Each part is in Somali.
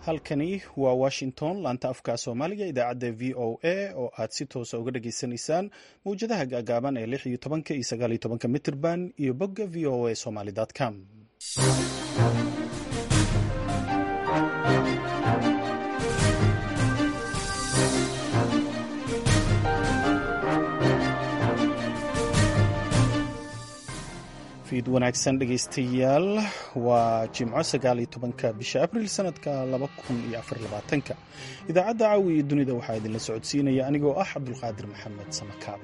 halkani waa washington laanta afka soomaaliga idaacadda v o a oo aad si toosa uga dhageysanaysaan mawjadaha gaagaaban ee 16 iyo 19 mitirban iyo bogga v o a somali.com. fiid wanaagsan dhegaystayaal, waa jimco 19 bisha abriil sanadka 2024. idaacadda caawi iyo dunida waxaa idinla socodsiinaya anigoo ah cabdulqaadir maxamed samakaab.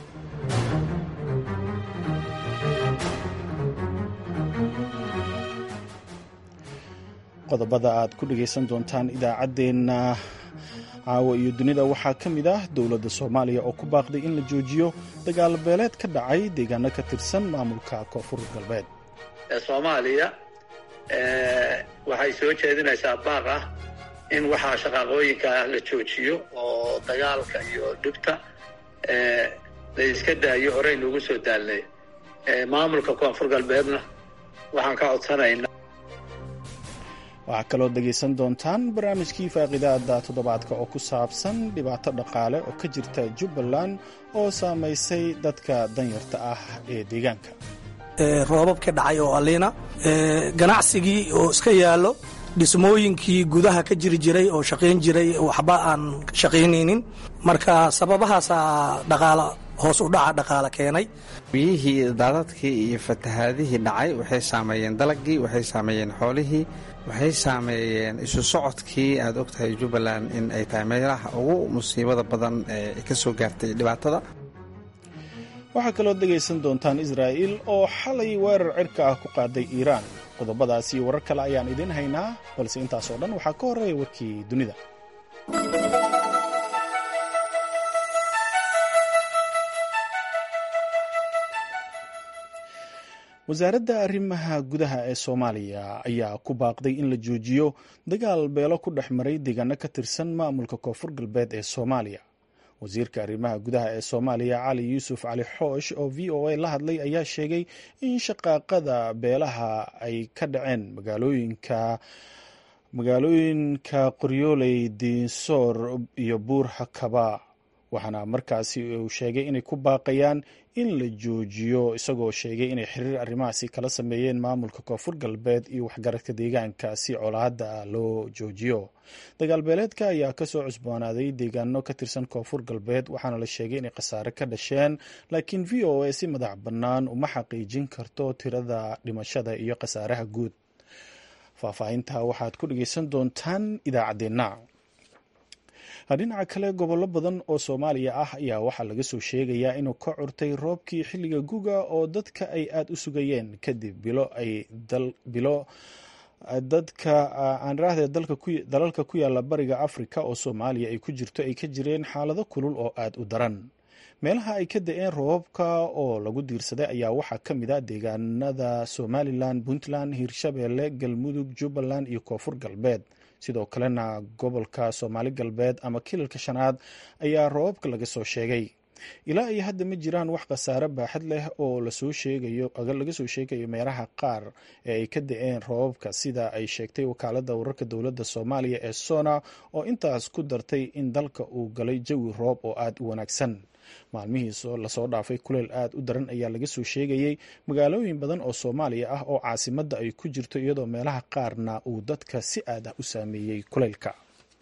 qodobada aad ku dhagaysan doontaan idaacaddeenna caawa iyo dunida waxaa ka mid ah dowladda soomaaliya oo ku baaqday in la joojiyo dagaal beeleed ka dhacay deegaano ka tirsan maamulka koonfur galbeed. Soomaaliya waxay soo jeedinaysaa baaq ah in waxaa shaqaaqooyinka la joojiyo oo dagaalka iyo dhibta la iska daayo horey noogu soo daalnay. Maamulka koonfur galbeedna waxaan ka codsanaynaa. waxaa kaloo dhegaysan doontaan barnaamijkii faaqidaada toddobaadka oo ku saabsan dhibaato dhaqaale oo ka jirta Jubbaland oo saamaysay dadka danyarta ah ee deegaanka. roobabka dhacay oo aliina ganacsigii oo iska yaallo dhismooyinkii gudaha ka jiri jiray oo shaqayn jiray waxba aan shaqaynaynin, marka sababahaasaa dhaqaala hoos u dhaca dhaqaale keenay. biyihii daadadkii iyo fatahaadihii dhacay waxay saameeyeen dalagii, waxay saameeyeen xoolihii, waxay saameeyeen isu socodkii. aad ogtahay Jubbaland in ay tahay meelaha ugu musiibada badan ee ka soo gaartay dhibaatada. waxaa kaloo dhegaysan doontaan Israa'iil oo xalay weerar cirka ah ku qaaday Iiraan. qodobadaasi warar kale ayaan idin haynaa, balse intaas oo dhan waxaa ka horreeya warkii dunida. wasaaradda arrimaha gudaha ee Soomaaliya ayaa ku baaqday in la joojiyo dagaal beelo ku dhex maray deegaano ka tirsan maamulka koonfur galbeed ee Soomaaliya. wasiirka arrimaha gudaha ee Soomaaliya Cali Yuusuf Cali Xoosh oo v o a la hadlay ayaa sheegay in shaqaaqada beelaha ay ka dhaceen magaalooyinka Qoryooley, Diinsoor iyo Buur Hakaba, waxaana markaasi uu sheegay inay ku baaqayaan in la joojiyo, isagoo sheegay inay xiriir arrimahaasi kala sameeyeen maamulka koonfur galbeed iyo waxgaradka deegaanka si colaadda loo joojiyo. dagaal beeleedka ayaa kasoo cusboonaaday deegaano ka tirsan koonfur galbeed, waxaana la sheegay inay khasaare ka dhasheen, laakiin v o a si madax bannaan uma xaqiijin karto tirada dhimashada iyo khasaaraha guud. faahfaahinta waxaad ku dhagaysan doontaan idaacaddeenna. dhinaca kale, gobollo badan oo Soomaaliya ah ayaa waxaa laga soo sheegayaa inuu ka curtay roobkii xilliga guga oo dadka ay aad u sugayeen kadib dalalka ku yaala bariga Afrika oo Soomaaliya ay ku jirto ay ka jireen xaalado kulul oo aad u daran. meelaha ay ka da'een roobabka oo lagu diirsaday ayaa waxaa ka mid ah deegaanada Somaliland, Puntland, Hirshabeelle, Galmudug, Jubbaland iyo koonfur galbeed. sidoo kalena gobolka Soomaali galbeed ama kilalka shanaad ayaa roobabka laga soo sheegay. ilaa iyo hadda ma jiraan wax khasaare baaxad leh oo laga soo sheegayo meelaha qaar ee ay ka da'een roobabka, sida ay sheegtay wakaaladda wararka dowladda Soomaaliya ee Sona, oo intaas ku dartay in dalka uu galay jawi roob oo aad u wanaagsan. maalmihii lasoo dhaafay kuleel aad u daran ayaa laga soo sheegayay magaalooyin badan oo Soomaaliya ah oo caasimadda ay ku jirto, iyadoo meelaha qaarna uu dadka si aad ah u saameeyey kuleylka.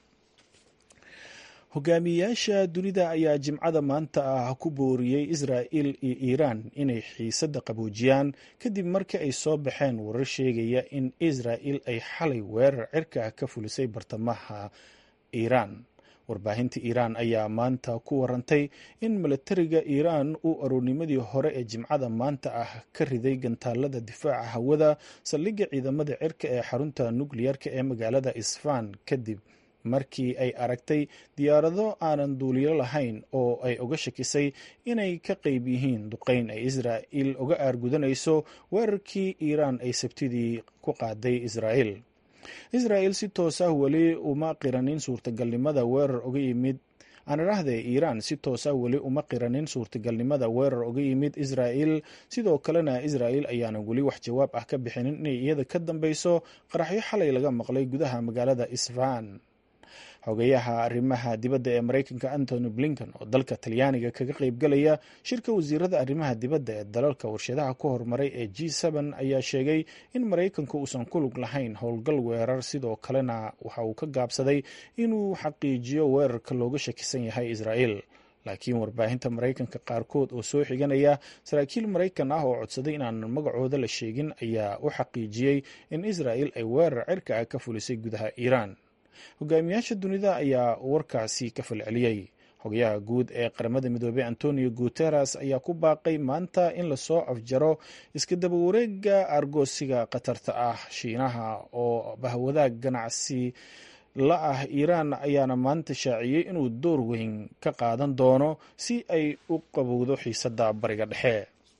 hogaamiyayaasha dunida ayaa jimcada maanta ah ku booriyey Israa'iil iyo Iiraan inay xiisadda qaboojiyaan kadib markii ay soo baxeen warar sheegaya in Israa'iil ay xalay weerar cirka ka fulisay bartamaha Iiraan. warbaahinta Iiraan ayaa maanta ku warantay in milatariga Iiraan uu aroornimadii hore ee jimcada maanta ah ka riday gantaalada difaaca hawada saldhigga ciidamada cirka ee xarunta nukliyarka ee magaalada Isfaan, kadib markii ay aragtay diyaarado aanan duuliyo lahayn oo ay uga shakisay inay ka qayb yihiin duqeyn ay Israa'iil uga aargudanayso weerarkii Iiraan ay Sabtidii ku qaaday Israa'iil. Israa'iil si toos ah weli uma qiranin suurtagalnimada weerar uga yimid aan idhaahdee iiraan si toosa weli uma qiranin suurtagalnimada weerar uga yimid israa'il sidoo kalena israa'il ayaanan weli wax jawaab ah ka bixinin inay iyada ka dambeyso qaraxyo xalay laga maqlay gudaha magaalada isfaan. xogeyaha arrimaha dibadda ee maraykanka antony blinken oo dalka talyaaniga kaga qaybgalaya shirka wasiirada arrimaha dibadda ee dalalka warshadaha ku horumaray ee G7 ayaa sheegay in maraykanku uusan ku lug lahayn howlgal weerar sidoo kalena waxa uu ka gaabsaday inuu xaqiijiyo weerarka looga shakisan yahay israa'il. laakiin warbaahinta maraykanka qaarkood oo soo xiganaya saraakiil maraykan ah oo codsaday inaan magacooda la sheegin ayaa u xaqiijiyey in israa'il ay weerar cirka ah ka fulisay gudaha iiraan. hogaamiyaasha dunida ayaa warkaasi ka falceliyey. xogayaha guud ee qaramada midoobey antonio guteres ayaa ku baaqay maanta in lasoo afjaro iska daba wareega argoosiga khatarta ah. shiinaha oo bahwadaag ganacsi la ah iiraan ayaana maanta shaaciyey inuu door weyn ka qaadan doono si ay u qabowdo xiisada bariga dhexe.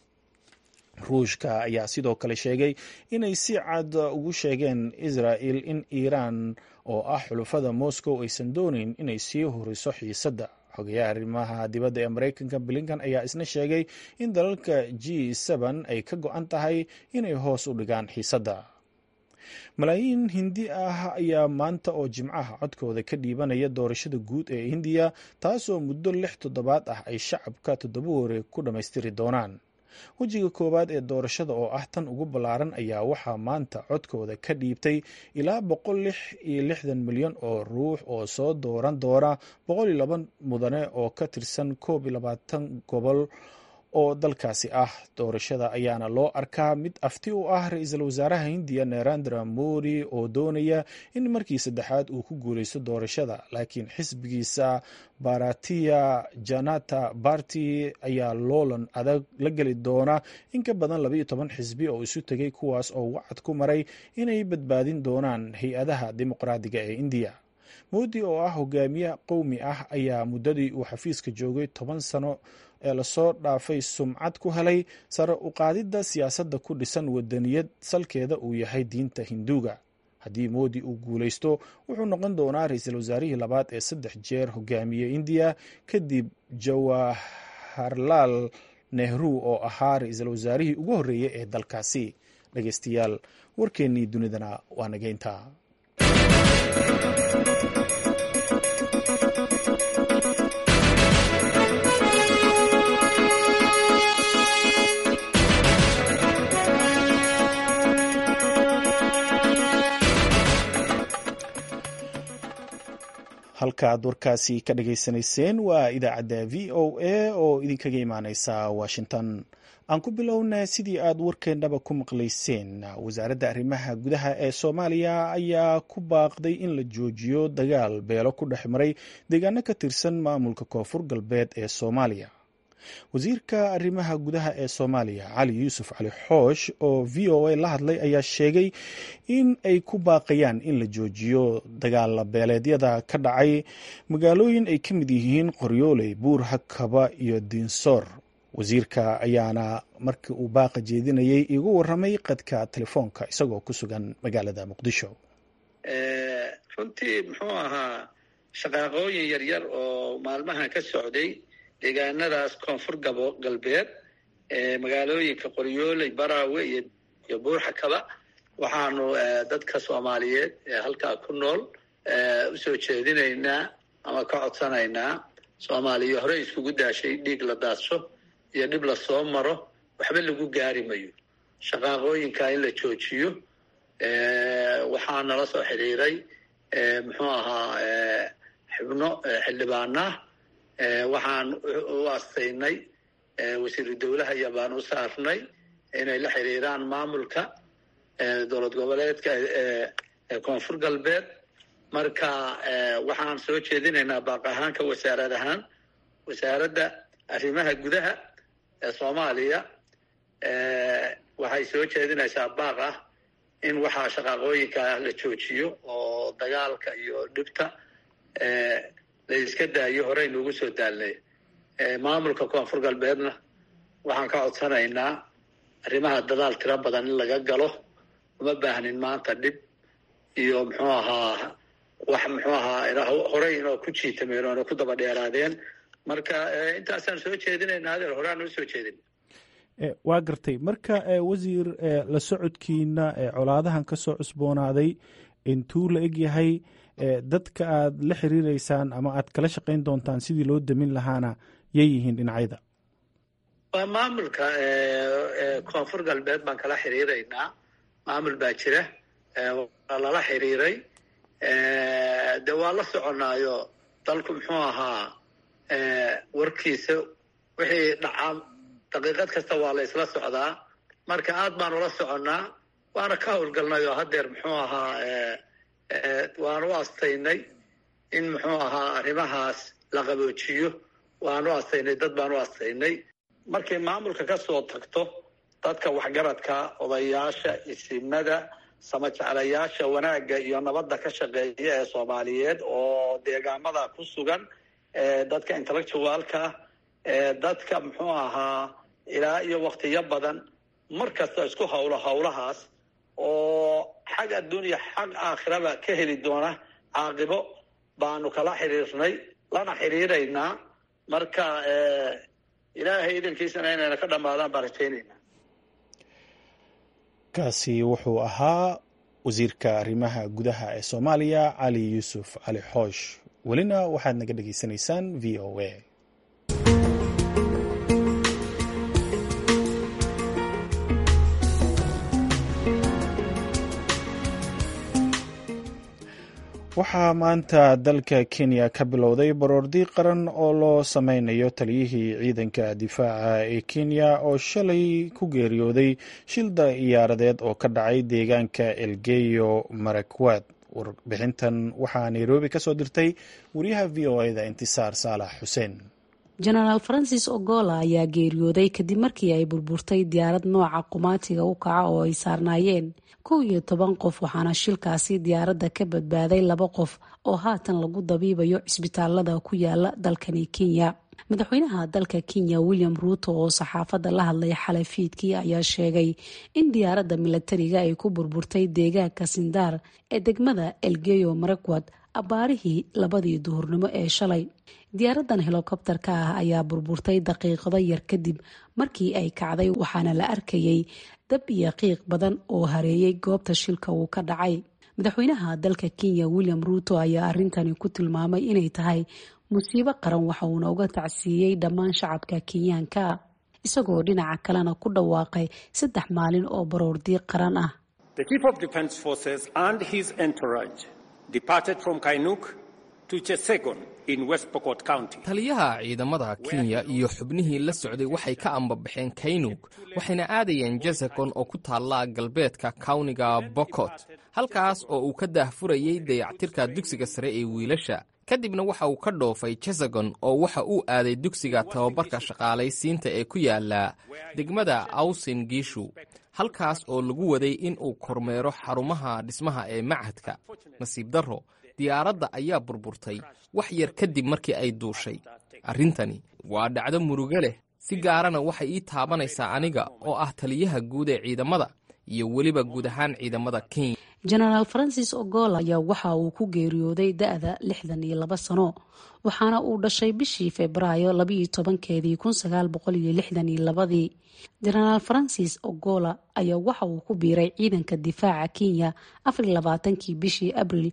ruushka ayaa sidoo kale sheegay inay si cad ugu sheegeen israa'il in iiraan oo ah xulufada moscow aysan doonayn inay sii horiso xiisadda. xogayaha arrimaha dibadda ee maraykanka blinken ayaa isna sheegay in dalalka G7 ay ka go-an tahay inay hoos u dhigaan xiisadda. malaayiin hindi ah ayaa maanta oo jimcaha codkooda ka dhiibanaya doorashada guud ee hindiya taasoo muddo 6 toddobaad ah ay shacabka 7 wareeg ku dhammaystiri doonaan. wejiga koowaad ee doorashada oo ah tan ugu ballaaran ayaa waxaa maanta codkooda ka dhiibtay ilaa 166 milyan oo ruux oo soo dooran doona 102 mudane oo ka tirsan 21 gobol oo dalkaasi ah. doorashada ayaana loo arkaa mid afti u ah ra-iisul wasaaraha hindiya narendra modi oo doonaya in markii saddexaad uu ku guuleysto doorashada, laakiin xisbigiisa bharatiya janata party ayaa loolan adag la geli doona in ka badan 12 xisbi oo isu tegay kuwaas oo wacad ku maray inay badbaadin doonaan hay-adaha dimuqraadiga ee indiya. modi oo ah hogaamiye qowmi ah ayaa muddadii uu xafiiska joogay 10 sano ee lasoo dhaafay sumcad ku helay sare u qaadidda siyaasadda ku dhisan wadaniyad salkeeda uu yahay diinta hinduuga. haddii modi uu guuleysto wuxuu noqon doonaa ra-iisul wasaarihii labaad ee 3 jeer hogaamiye indiya kadib jawaharlal nehru oo ahaa ra-iisul wasaarihii ugu horreeyay ee dalkaasi. dhegeystayaal warkeennii dunidana waa nageynta. halka aad warkaasi ka dhageysanayseen waa idaacadda v o a oo idinkaga imaaneysa washington. aan ku bilowna sidii aad warkeennaba ku maqlayseen, wasaaradda arrimaha gudaha ee soomaaliya ayaa ku baaqday in la joojiyo dagaal beelo ku dhex maray deegaano ka tirsan maamulka koonfur galbeed ee soomaaliya. wasiirka arrimaha gudaha ee soomaaliya cali yuusuf cali xoosh oo v o a la hadlay ayaa sheegay in ay ku baaqayaan in la joojiyo dagaala beeleedyada ka dhacay magaalooyin ay ka mid yihiin qoryooley, buur hakaba iyo diinsoor. wasiirka ayaana markii uu baaqa jeedinayay igu waramay qadka telefoonka isagoo ku sugan magaalada muqdisho. runtii muxuu ahaa shaqaaqooyin yaryar oo maalmahan ka socday deegaanadaas koonfur galbeed ee magaalooyinka qoryooley, baraawe iyo buur hakaba. waxaanu dadka soomaaliyeed ee halkaa ku nool usoo jeedinaynaa ama ka codsanaynaa, soomaaliya horey iskugu daashay dhiig la daadsho iyo dhib la soo maro waxba lagu gaari mayo. shaqaaqooyinka in la joojiyo. waxaa nala soo xidhiiray muxuu ahaa xubno xildhibaanah. waxaan u astaynay wasiiru dowlaha iyo baan u saarnay inay la xiriiraan maamulka dowlad goboleedka koonfur galbeed. marka waxaan soo jeedinaynaa baaq ahaanka wasaarad ahaan wasaaradda arrimaha gudaha ee soomaaliya waxay soo jeedinaysaa baaq ah in waxaa shaqaaqooyinka la joojiyo oo dagaalka iyo dhibta la iska daayo horey noogu soo daalnay. maamulka koonfur galbeedna waxaan ka codsanaynaa arrimaha dadaal tiro badan in laga galo. uma baahnin maanta dhib iyo muxuu ahaa wax muxuu ahaa horey inoo ku jiitameen oona ku daba dheeraadeen. marka intaasaan soo jeedinayna adeer horaan u soo jeedin. waa gartay. marka wasiir, la socodkiina colaadahan ka soo cusboonaaday intuu la eg yahay, dadka aad la xiriireysaan ama aad kala shaqayn doontaan sidii loo damin lahaana yay yihiin dhinacyada? waa maamulka koonfur galbeed baan kala xiriiraynaa. maamul baa jira, waa lala xiriiray. de waa la soconaayo dalku muxuu ahaa warkiisa wixii dhacaa daqiiqad kasta waa la isla socdaa. marka aad baan ula soconnaa, waana ka howlgalnay oo haddeer muxuu ahaa waanu astaynay in muxuu ahaa arrimahaas la qaboojiyo. waanu astaynay, dad baanu astaynay. markay maamulka ka soo tagto, dadka waxgaradka, odayaasha, isimada, samajeclayaasha wanaagga iyo nabadda ka shaqeeya ee Soomaaliyeed oo deegaamada ku sugan, dadka intellectualka, dadka muxuu ahaa ilaa iyo waqtiyo badan mar kasta isku howlahaas oo xag adduunya xag aakhiraba ka heli doona caaqibo baanu kala xiriirnay, lana xiriiraynaa. marka ilaahay idankiisana inayna ka dhammaadaan baan rajaynaynaa. kaasi wuxuu ahaa wasiirka arrimaha gudaha ee Soomaaliya, Cali Yuusuf Cali Xoosh. welina waxaad naga dhegaysanaysaan VOA. waxaa maanta dalka Kenya ka bilowday baroordiiq qaran oo loo sameynayo taliyihii ciidanka difaaca ee Kenya oo shalay ku geeriyooday shil diyaaradeed oo ka dhacay deegaanka Elgeyo Marakwet. warbixintan waxaa Nairobi ka soo dirtay wariyaha VOA-da Intisaar Saalax Xuseen. Genaraal Francis Ogola ayaa geeriyooday kadib markii ay burburtay diyaarad nooca qumaatiga u kaca oo ay saarnaayeen 11 qof, waxaana shilkaasi diyaaradda ka badbaaday 2 qof oo haatan lagu dabiibayo cisbitaalada ku yaala dalkani Kenya. madaxweynaha dalka Kenya William Ruto oo saxaafadda la hadlay xalay fiidkii ayaa sheegay in diyaaradda militariga ay ku burburtay deegaanka Sindar ee degmada Elgeyo Marakwet abaarihii 2 duhurnimo ee shalay. diyaaradan helikobtarka ah ayaa burburtay daqiiqado yar kadib markii ay kacday, waxaana la arkayay dab iyo qiiq badan oo hareeyay goobta shilka uu ka dhacay. madaxweynaha dalka Kenya William Ruto ayaa arintani ku tilmaamay inay tahay musiibo qaran, waxa uuna uga tacsiiyey dhammaan shacabka Kenyaanka, isagoo dhinaca kalena ku dhawaaqay 3 maalin oo baroordiiq qaran ah. The Chief of Defence Forces and his entourage departed from Kainuk to Chesegon in West Pokot County. taliyaha ciidamada Kenya iyo xubnihii la socday waxay ka ambabaxeen Kainuk, waxayna aadayeen Chesegon oo ku taala galbeedka kawniga Pokot, halkaas oo uu ka daahfurayay dayactirka dugsiga sare ee wiilasha. kadibna waxa uu ka dhoofay Chesegon oo waxa uu aaday dugsiga tababarka shaqaalaysiinta ee ku yaala degmada Uasin Gishu, halkaas oo lagu waday in uu kormeero xarumaha dhismaha ee machadka. nasiib darro, diyaaradda ayaa burburtay wax yar kadib markii ay duushay. arrintani waa dhacdo murugo leh, si gaarana waxay ii taabanaysaa aniga oo ah taliyaha guud ee ciidamada iyo weliba guud ahaan ciidamada Kenya. Genaraal Francis Ogola ayaa waxa uu ku geeriyooday da'da 62 sano, waxaana uu dhashay bishii Febraayo 12keedii 1962. Genaraal Francis Ogola ayaa waxa uu ku biiray ciidanka difaaca Kenya 24kii bishii Abriil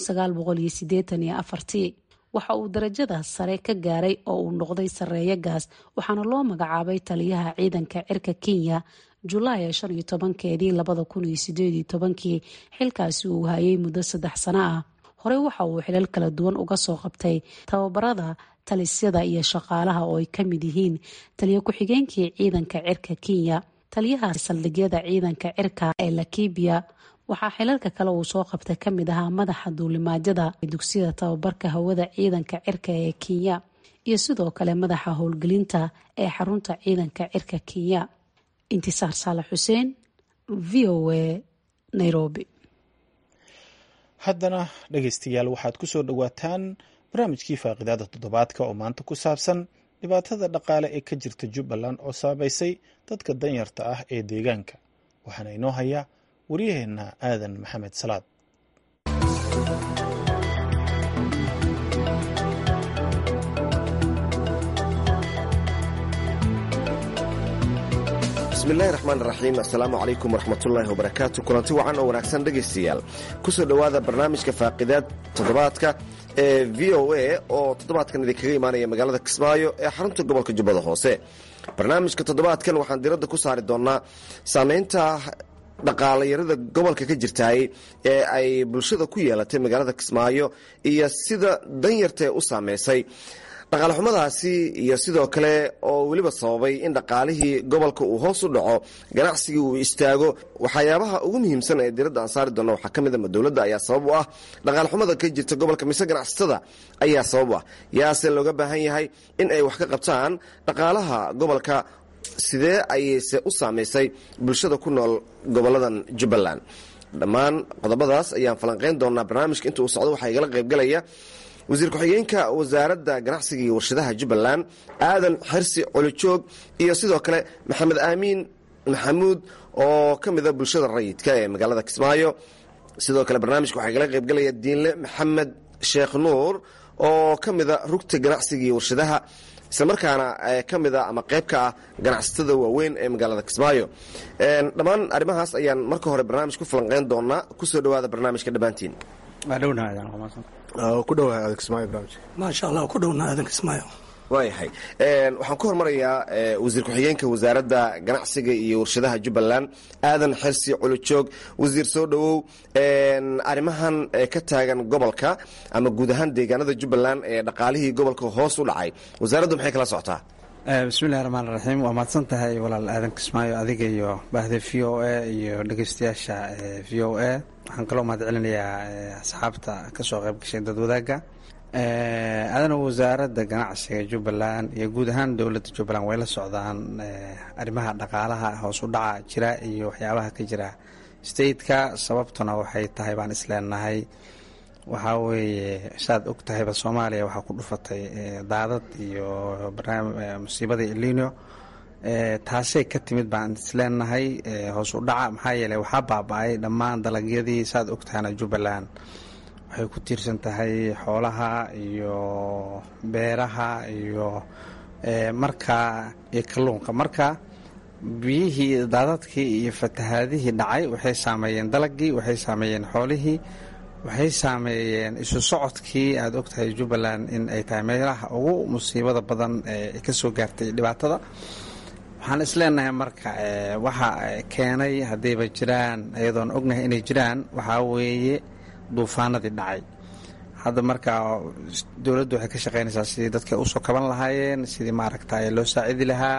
1984. waxa uu darajada sare ka gaaray oo uu noqday sareeyo gaas, waxaana loo magacaabay taliyaha ciidanka cirka Kenya Julaay 15keedii 2018. xilkaasi uu hayay muddo 3 sano ah. horey waxa uu xilal kala duwan uga soo qabtay tababarada talisyada iyo shaqaalaha oo ay ka mid yihiin taliye ku-xigeenkii ciidanka cirka Kenya, taliyaha saldhigyada ciidanka cirka ee Laikipia. waxaa xilalka kale uu soo qabtay ka mid ahaa madaxa duulimaadada dugsiyada tababarka hawada ciidanka cirka ee Kenya iyo sidoo kale madaxa howlgelinta ee xarunta ciidanka cirka Kenya. Intisaar Saalax Xuseen, VOA, Nairobi. haddana dhegaystayaal waxaad ku soo dhowaataan barnaamijkii faaqidaada toddobaadka oo maanta ku saabsan dhibaatada dhaqaale ee ka jirta Jubbaland oo saameysay dadka danyarta ah ee deegaanka. waxaana inoo haya waryaheena Aadan Maxamed Salaad. bismillahi raxmaan raxiim assalaamu calaykum waraxmatullaahi wabarakaatu kulanti wacan oo wanaagsan dhegaystayaal ku soo dhowaada barnaamijka faaqidaad toddobaadka ee v o a oo toddobaadkan idinkaga imaanaya magaalada kismaayo ee xarunta gobolka jubbada hoose. barnaamijka toddobaadkan waxaan diradda ku saari doonnaa saamaynta dhaqaalayarada gobolka ka jirtaay ee ay bulshada ku yeelatay magaalada kismaayo iyo sida danyartae u saamaysay dhaqaalexumadaasi iyo sidoo kale oo weliba sababay in dhaqaalihii gobolka uu hoos u dhaco ganacsigii uu istaago. waxyaabaha ugu muhiimsan ee diradda aan saari doonna waxaa ka mid a dowladda ayaa sabab u ah dhaqaalexumada ka jirta gobolka mise ganacsatada ayaa sabab u ah. yaase looga baahan yahay in ay wax ka qabtaan dhaqaalaha gobolka, sidee ayayse u saamaysay bulshada ku nool goboladan jubbaland. dhammaan qodobadaas ayaan falanqayn doonaa. barnaamijka inta uu socdo waxaa igala qaybgalaya wasiir ku-xigeenka wasaaradda ganacsiga iyo warshadaha jubbaland aadan xirsi colijoog iyo sidoo kale maxamed aamiin maxamuud oo ka mida bulshada rayidka ee magaalada kismaayo. sidoo kale barnaamijka waxaa igala qaybgalaya diinle maxamed sheekh nuur oo ka mida rugta ganacsiga iyo warshadaha islamarkaana ka mida ama qayb ka ah ganacsatada waaweyn ee magaalada kismaayo. dhammaan arrimahaas ayaan marka hore barnaamij ku falanqayn doonaa. kusoo dhowaada barnaamijka dhammaantiin. maasha allah ku dhowna aadan kismaayo. waayahay waxaan ku hormarayaa wasiir ku-xigeenka wasaaradda ganacsiga iyo warshadaha jubbaland aadan xirsi colijoog. wasiir soo dhowow. arrimahan ka taagan gobolka ama guud ahaan deegaanada jubbaland ee dhaqaalihii gobolka hoos u dhacay wasaaraddu maxay kala socotaa? bismillahi raxmaan raxiim. waa mahadsan tahay walaal aadan kismaayo, adiga iyo baahda v o a iyo dhegeystayaasha v o a. waxaan kaloo mahad celinayaa asxaabta ka soo qayb gashay dad wadaagga. adana wasaaradda ganacsiga jubbaland iyo guud ahaan dowladda jubbaland way la socdaan arrimaha dhaqaalaha hoos u dhaca jira iyo waxyaabaha ka jira stateka. sababtuna waxay tahay baan isleenahay waxaa weeye saad og tahayba soomaaliya waxaa ku dhufatay daadad iyo musiibadii elino. taasay ka timid baan isleenahay hoos u dhaca, maxaa yeeley waxaa baaba-ay dhammaan dalagyadii. saad og tahayna jubbaland waxay ku tiirsan tahay xoolaha iyo beeraha iyo markaa iyo kalluunka. marka biyihii daadadkii iyo fatahaadihii dhacay waxay saameeyeen dalagii, waxay saameeyeen xoolihii, waxay saameeyeen isu socodkii. aad og tahay jubbaland in ay tahay meelaha ugu musiibada badan ee ka soo gaartay dhibaatada. waxaan isleenahay marka waxa keenay haddayba jiraan iyadoon ognahay inay jiraan waxaa weeye duufaanadii dhacay. hadda markaa dowladdu waxay ka shaqaynaysaa sidii dadka usoo kaban lahaayeen, sidii maaragta loo saacidi lahaa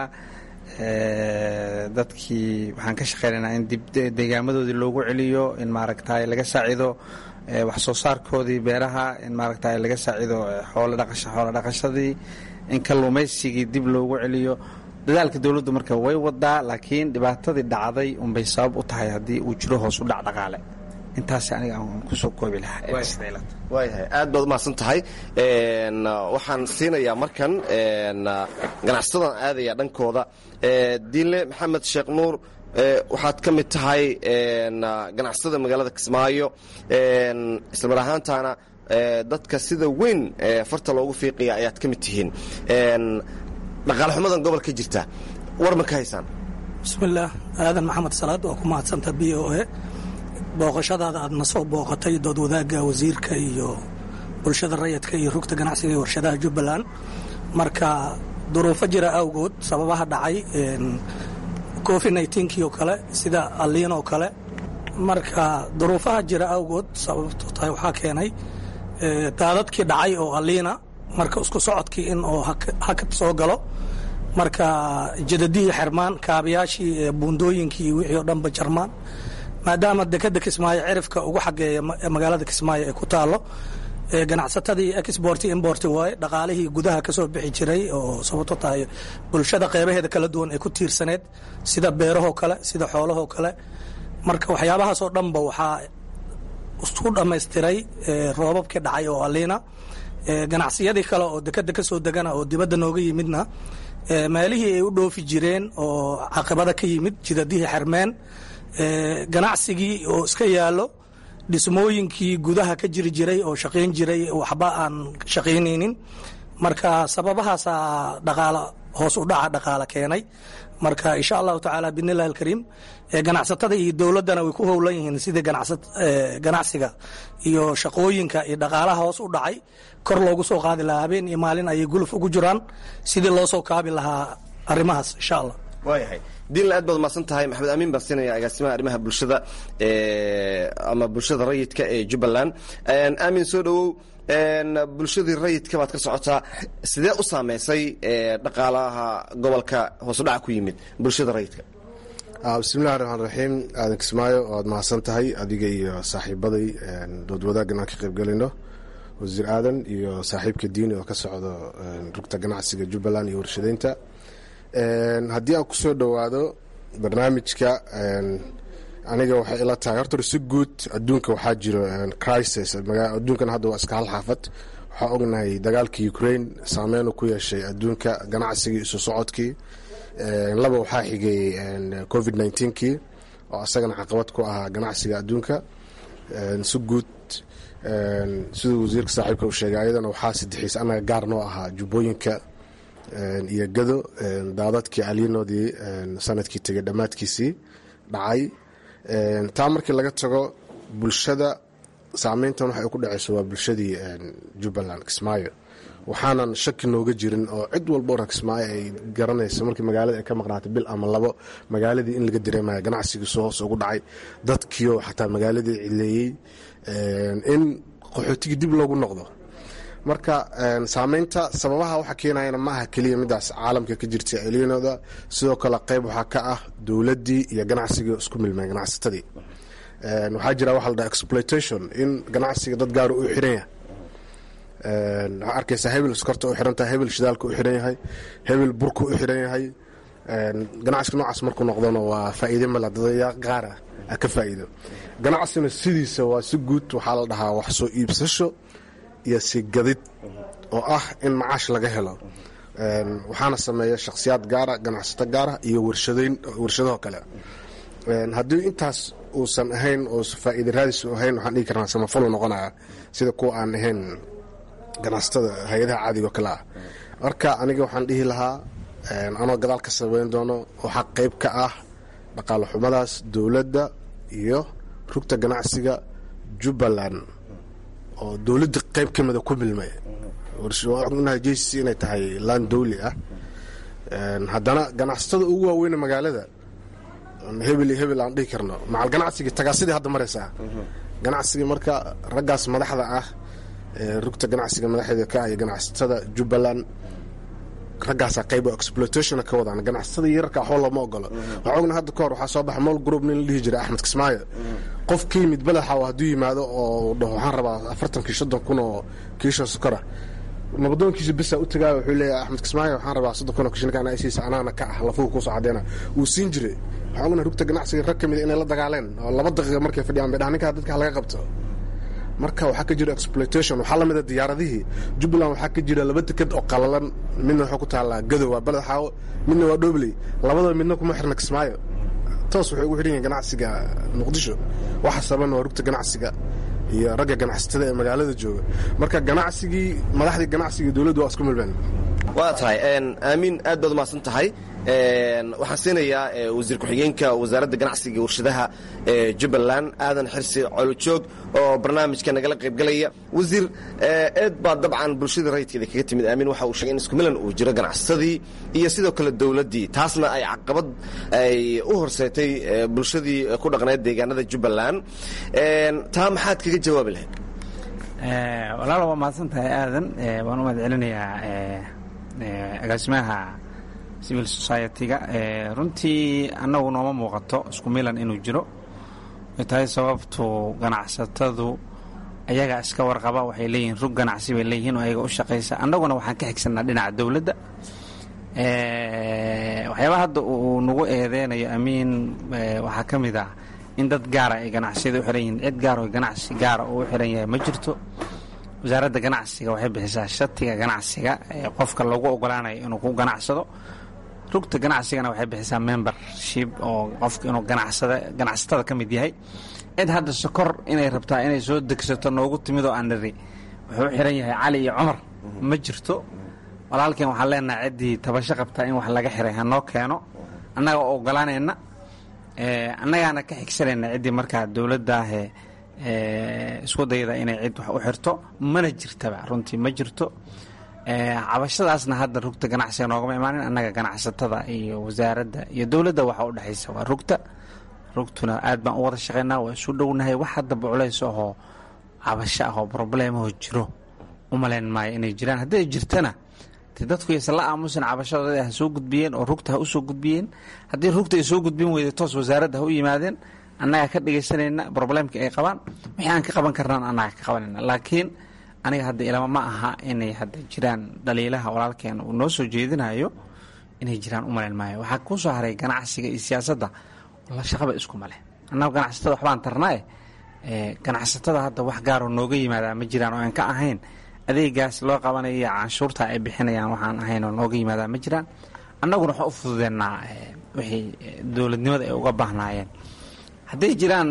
dadkii. waxaan ka shaqaynaynaa in dib deegaamadoodii loogu celiyo, in maaragta laga saacido wax soo saarkoodii beeraha, in maaragta laga saacido xoolo dhaqashadii, in kalluumaysigii dib loogu celiyo. dadaalka dowladdu marka way wadaa, laakiin dhibaatadii dhacday unbay sabab u tahay haddii uu jiro hoos u dhac dhaqaale. intaas aniga aan kusoo koobi lahaa. waayahay aad baad umahadsan tahay. waxaan siinayaa markan ganacsatada aadaya dhankooda. diinle maxamed sheekh nuur, waxaad ka mid tahay ganacsatada magaalada kismaayo, islamar ahaantaana dadka sida weyn farta loogu fiiqaya ayaad ka mid tihiin. dhaqaale xumadan gobolka jirta war ma ka haysaan? bismillaah, aadan maxamed salaad waa ku mahadsanta b o a. booqashadaada aad na soo booqatay dood wadaagga wasiirka iyo bulshada rayidka iyo rugta ganacsiga iyo warshadaha jubbaland. marka duruufo jira awgood sababaha dhacay covid-19 oo kale sida aliin oo kale. marka duruufaha jira awgood sababto tahay waxaa keenay daadadkii dhacay oo aliina, marka isku socodkii in oo hakad soo galo. marka jadadihii xirmaan, kaabayaashii buundooyinkii wixii oo dhanba jarmaan, maadaama dekada kismaayo cirifka ugu xageeya magaalada kismaayo ee ku taalo. ganacsatadii export import waaye, dhaqaalihii gudaha ka soo bixi jiray oo sababto tahay bulshada qeybaheeda kala duwan ee ku tiirsaneed sida beerahoo kale, sida xoolahoo kale. marka waxyaabahaasoo dhanba waxaa isku dhammaystiray roobabkii dhacay oo aliina. ganacsiyadii kale oo dekada ka soo degana oo dibadda nooga yimidna meelihii ay u dhoofi jireen oo caqabada ka yimid, jidadihii xirmeen, ganacsigii oo iska yaallo, dhismooyinkii gudaha ka jiri jiray oo shaqayn jiray waxba aan shaqaynaynin. marka sababahaasaa dhaqaala hoos u dhaca dhaqaala keenay marka insha allahu tacaala bidnillahi alkariim ganacsatada iyo dowladdana way ku howlan yihiin sidii ganacsiga iyo shaqooyinka iyo dhaqaalaha hoos u dhacay kor loogu soo qaadi lahaa habeen iyo maalin ayay guluf ugu jiraan sidii loo soo kaabi lahaa arrimahaas insha allah. waayahay diinla aad baad umahadsan tahay. maxamed amiin baa siinaya agaasimaha arrimaha bulshada ama bulshada rayidka ee jubbaland. aamin soo dhowow, bulshadii rayidka baad ka socotaa, sidee u saameysay dhaqaalaha gobolka hoos u dhaca ku yimid bulshada rayidka? bismillahi raxmaan raxiim. aadan kismaayo waad mahadsan tahay adiga iyo saaxiibaday dood wadaaggan aan ka qaybgelayno, wasiir aadan iyo saaxiibka diini oo ka socdo rugta ganacsiga jubbaland iyo warshadaynta. haddii aan kusoo dhowaado barnaamijka, aniga waxay ila tahay horta si guud adduunka waxaa jiro crisis. adduunkan hadda waa iska hal xaafad. waxaa ognahay dagaalka Ukraine saameyn ku yeeshay adduunka ganacsigii isu socodkii. laba waxaa xigay COVID-19kii oo asagana caqabad ku ahaa ganacsiga adduunka. si guud siduu wasiirka saaxiibka uu sheegay ayadana waxaa saddexays anaga gaar noo ahaa jubbooyinka iyo gado daadadkii aliinoodii sanadkii tegay dhammaadkiisii dhacay. taa markii laga tago bulshada saameyntan waxay ku dhacayso waa bulshadii jubbaland kismaayo, waxaanan shaki nooga jirin oo cid walba oran kismaayo ay garanayso markii magaalada ay ka maqnaatay bil ama labo magaaladii in laga dareemaya ganacsigiisu hoos ugu dhacay, dadkiio xataa magaaladii cileeyey, in qaxootigii dib loogu noqdo. marka saameynta sababaha waxa keenayana maaha keliya midaas caalamka ka jirta eliinooda, sidoo kale qayb waxaa ka ah dowladdii iyo ganacsigii isku milmay ganacsatadii. waxaa jira waxa la dhaha exploitation, in ganacsiga dad gaar u xiran yahay. waxaa arkaysaa hebel iskorta u xiran tahay, hebel shidaalka u xiran yahay, hebel burka u xiran yahay. ganacsiga noocaas markuu noqdona waa faa'iide mala dadaya qaara ka faa'iido. ganacsina sidiisa waa si guud waxaa la dhahaa wax soo iibsasho iyo si gadid oo ah in macaash laga helo. waxaana sameeya shakhsiyaad gaara, ganacsato gaara iyo warshadaho kale. haddii intaas uusan ahayn oo faa'iide raadis u ahayn, waxaan dhihi karnaa samafalo noqonaya sida kuwa aan ahayn ganacsatada hay-adaha caadigo kale ah. marka aniga waxaan dhihi lahaa anoo gadaal ka sameyn doono waxaa qayb ka ah dhaqaale xumadaas dowladda iyo rugta ganacsiga jubbaland oo dowladda qayb ka mida ku milmay. ognahay jcc inay tahay laan dowli ah, haddana ganacsatada ugu waaweyne magaalada hebel iyo hebel aan dhihi karno macal ganacsigii tagaasidii hadda maraysaa. ganacsigii marka raggaas madaxda ah rugta ganacsiga madaxeeda ka ah iyo ganacsatada jubbaland, raggaasaa qayb oo exploitationa ka wadaan. ganacsatada yararka waxba looma ogolo. waxaa ogna hadda ka hor waxaa soo baxa mol group nin la dhihi jiray axmed kismaayo. qof ka yimid badaxa hadduu yimaado oo dhaho waxaan rabaa 40 kun oo kiisha sukara, nabadoonkiisa bisaa u tagaayo wuxuu leeyahay axmed kismaayo waxaan rabaa 30 kun oo kiishinkaan aysiisa anaana ka ah lafuhu kusoo cadeena wuu siin jiray. waxaa ogna rugta ganacsiga rag ka mida inay la dagaaleen oo 2 daqiiqa markay fadhiyaan bay dhahan ninkaa dadka laga qabto. marka waxaa ka jira exploitation. waxaa lamida diyaaradihii jubbaland waxaa ka jira 2 deked oo qalalan, midna waxaa ku taallaa gadow waa baled xaawo, midna waa dhobley. labadaba midna kuma xirna kismaayo, toos waxay ugu xidhan yihiin ganacsiga muqdisho. waxa saban waa rugta ganacsiga iyo ragga ganacsatada ee magaalada jooga. marka ganacsigii madaxdii ganacsiga dowladdu waa isku milmeen. waa tahay aamin aad baad umahadsan tahay. waxaan siinayaa wasiir ku-xigeenka wasaaradda ganacsiga warshadaha jubbaland aadan xirsi colojoog oo barnaamijka nagala qaybgalaya. wasiir eed baa dabcan bulshada rayidkeeda kaga timid. aamin waxa uu sheegay in isku milan uu jiro ganacsadii iyo sidoo kale dowladdii, taasna ay caqabad ay u horseetay bulshadii ku dhaqneed deegaanada jubbaland. taa maxaad kaga jawaabi lahayd? walaal waa mahadsan tahay aadan. waan u mahad celinayaa agaasimaha civil society-ga. runtii annagu nooma muuqato isku milan inuu jiro. ay tahay sababtu ganacsatadu ayagaa iska warqaba, waxay leeyihiin rug ganacsi bay leeyihiin oo ayaga u shaqaysa. annaguna waxaan ka xigsanaa dhinaca dowladda. waxyaabaha hadda uu nagu eedeynayo amiin waxaa ka mid ah in dad gaara ay ganacsiyada u xiran yihiin. cid gaar oo ganacsi gaara uu u xiran yahay ma jirto. wasaaradda ganacsiga waxay bixisaa shatiga ganacsiga ee qofka lagu ogolaanayo inuu ku ganacsado. rugta ganacsigana waxay bixisaa membership oo qofka inuu ganacsatada ka mid yahay. cid hadda sokor inay rabtaa inay soo degsato noogu timid oo aan niri wuxuu u xiran yahay cali iyo cumar ma jirto. walaalkeen waxaan leenahay ciddii tabasho qabtaa in wax laga xiray hanoo keeno annaga oo ogolaanayna annagaana ka xigsanayna ciddii markaa dowladdaahee isku dayda inay cid wax u xirto mana jirtaba runtii ma jirto cabashadaasna hadda rugta ganacsiga noogama imaanin annaga ganacsatada iyo wasaaradda iyo dowladda waxa u dhexaysa waa rugtuna aad baan u wada shaqaynaa waa isu dhownahay wax haddaba culays ahoo cabasho ahoo probleemahoo jiro umalayn maayo inay jiraan hadday jirtana de dadku yaysan la aamusin cabashadooda ha soo gudbiyeen oo rugta ha u soo gudbiyeen haddii rugta ay soo gudbin weyday toos wasaaradda ha u yimaadeen annaga ka dhegaysanayna probleemkii ay qabaan wixii aan ka qaban karnaan annaga ka qabanayna laakiin aniga hadda ilama ma aha inay hadda jiraan dhaliilaha walaalkeen uu noo soo jeedinayo inay jiraan umalayn maayo waxaa kuu soo haray ganacsiga iyo siyaasadda la shaqaba isku male annaga ganacsatada waxbaan tarnaaye ganacsatada hadda wax gaaroo nooga yimaadaa ma jiraan oo aan ka ahayn adeegaas loo qabanayo iyo canshuurta ay bixinayaan waxaan ahayn oo nooga yimaadaa ma jiraan annaguna waxaan u fududeennaa wixii dowladnimada ay uga baahnaayeen hadday jiraan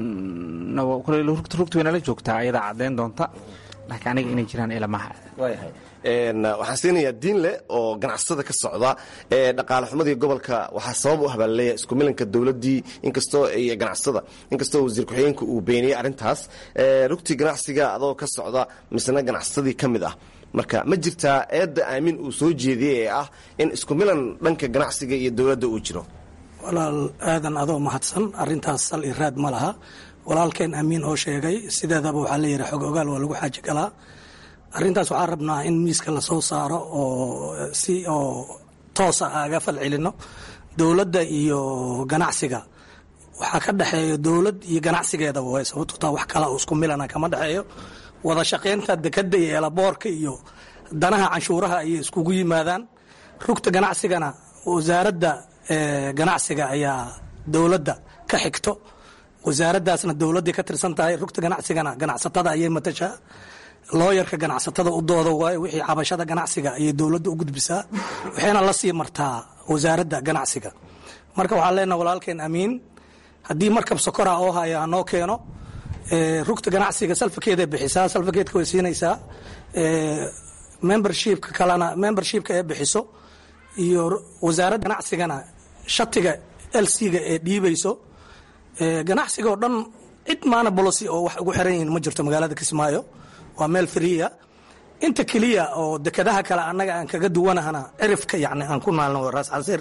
rugta waynala joogtaa ayadaa caddayn doonta laakiin aniga inay jiraan ilamaha waxaan siinayaa diinle oo ganacsatada ka socda dhaqaale xumadii gobolka waxaa sabab u habaalleeya isku milanka dowladdii inkastoo iyo ganacsatada inkastoo wasiir ku-xigeenka uu beeniyey arrintaas rugtii ganacsiga adoo ka socda misna ganacsatadii ka mid ah marka ma jirtaa eedda aamin uu soo jeediyey ee ah in isku milan dhanka ganacsiga iyo dowladda uu jiro walaal aadan adoo mahadsan arrintaas sal i raad ma laha walaalkeen amiin oo sheegay sideedaba waxaa la yidhi xog ogaal waa lagu xaaji galaa arrintaas waxaan rabnaa in miiska lasoo saaro oo si oo toosa aga fal celino dowladda iyo ganacsiga waxaa ka dhexeeya dowlad iyo ganacsigeedaba way sababto taa wax kala isku milana kama dhexeeyo wada shaqaynta dekadda iyo eelaboorka iyo danaha canshuuraha ayay iskugu yimaadaan rugta ganacsigana wasaaradda ganacsiga ayaa dowladda ka xigto wasaaraddaasna dowladday ka tirsan tahay rugta ganacsigana ganacsatada ayay matashaa looyarka ganacsatada u dooda waayo wixii cabashada ganacsiga ayay dowladda u gudbisaa waxayna la sii martaa wasaaradda ganacsiga marka waxaan leenaha walaalkeen amiin haddii markab sokora oo haya hanoo keeno rugta ganacsiga salfakeeday bixisaa salfakeedka way siinaysaa membershipka kalena membershipka ee bixiso iyo wasaaradda ganacsigana shatiga lc-ga ee dhiibayso ganacsiga oo dhan cid maana bolosi oo wax ugu xiran yihiin ma jirto magaalada Kismaayo waa meel friya inta kaliya oo dekadaha kale annaga aan kaga duwanahana cirifka yacni aan ku naalno raas casir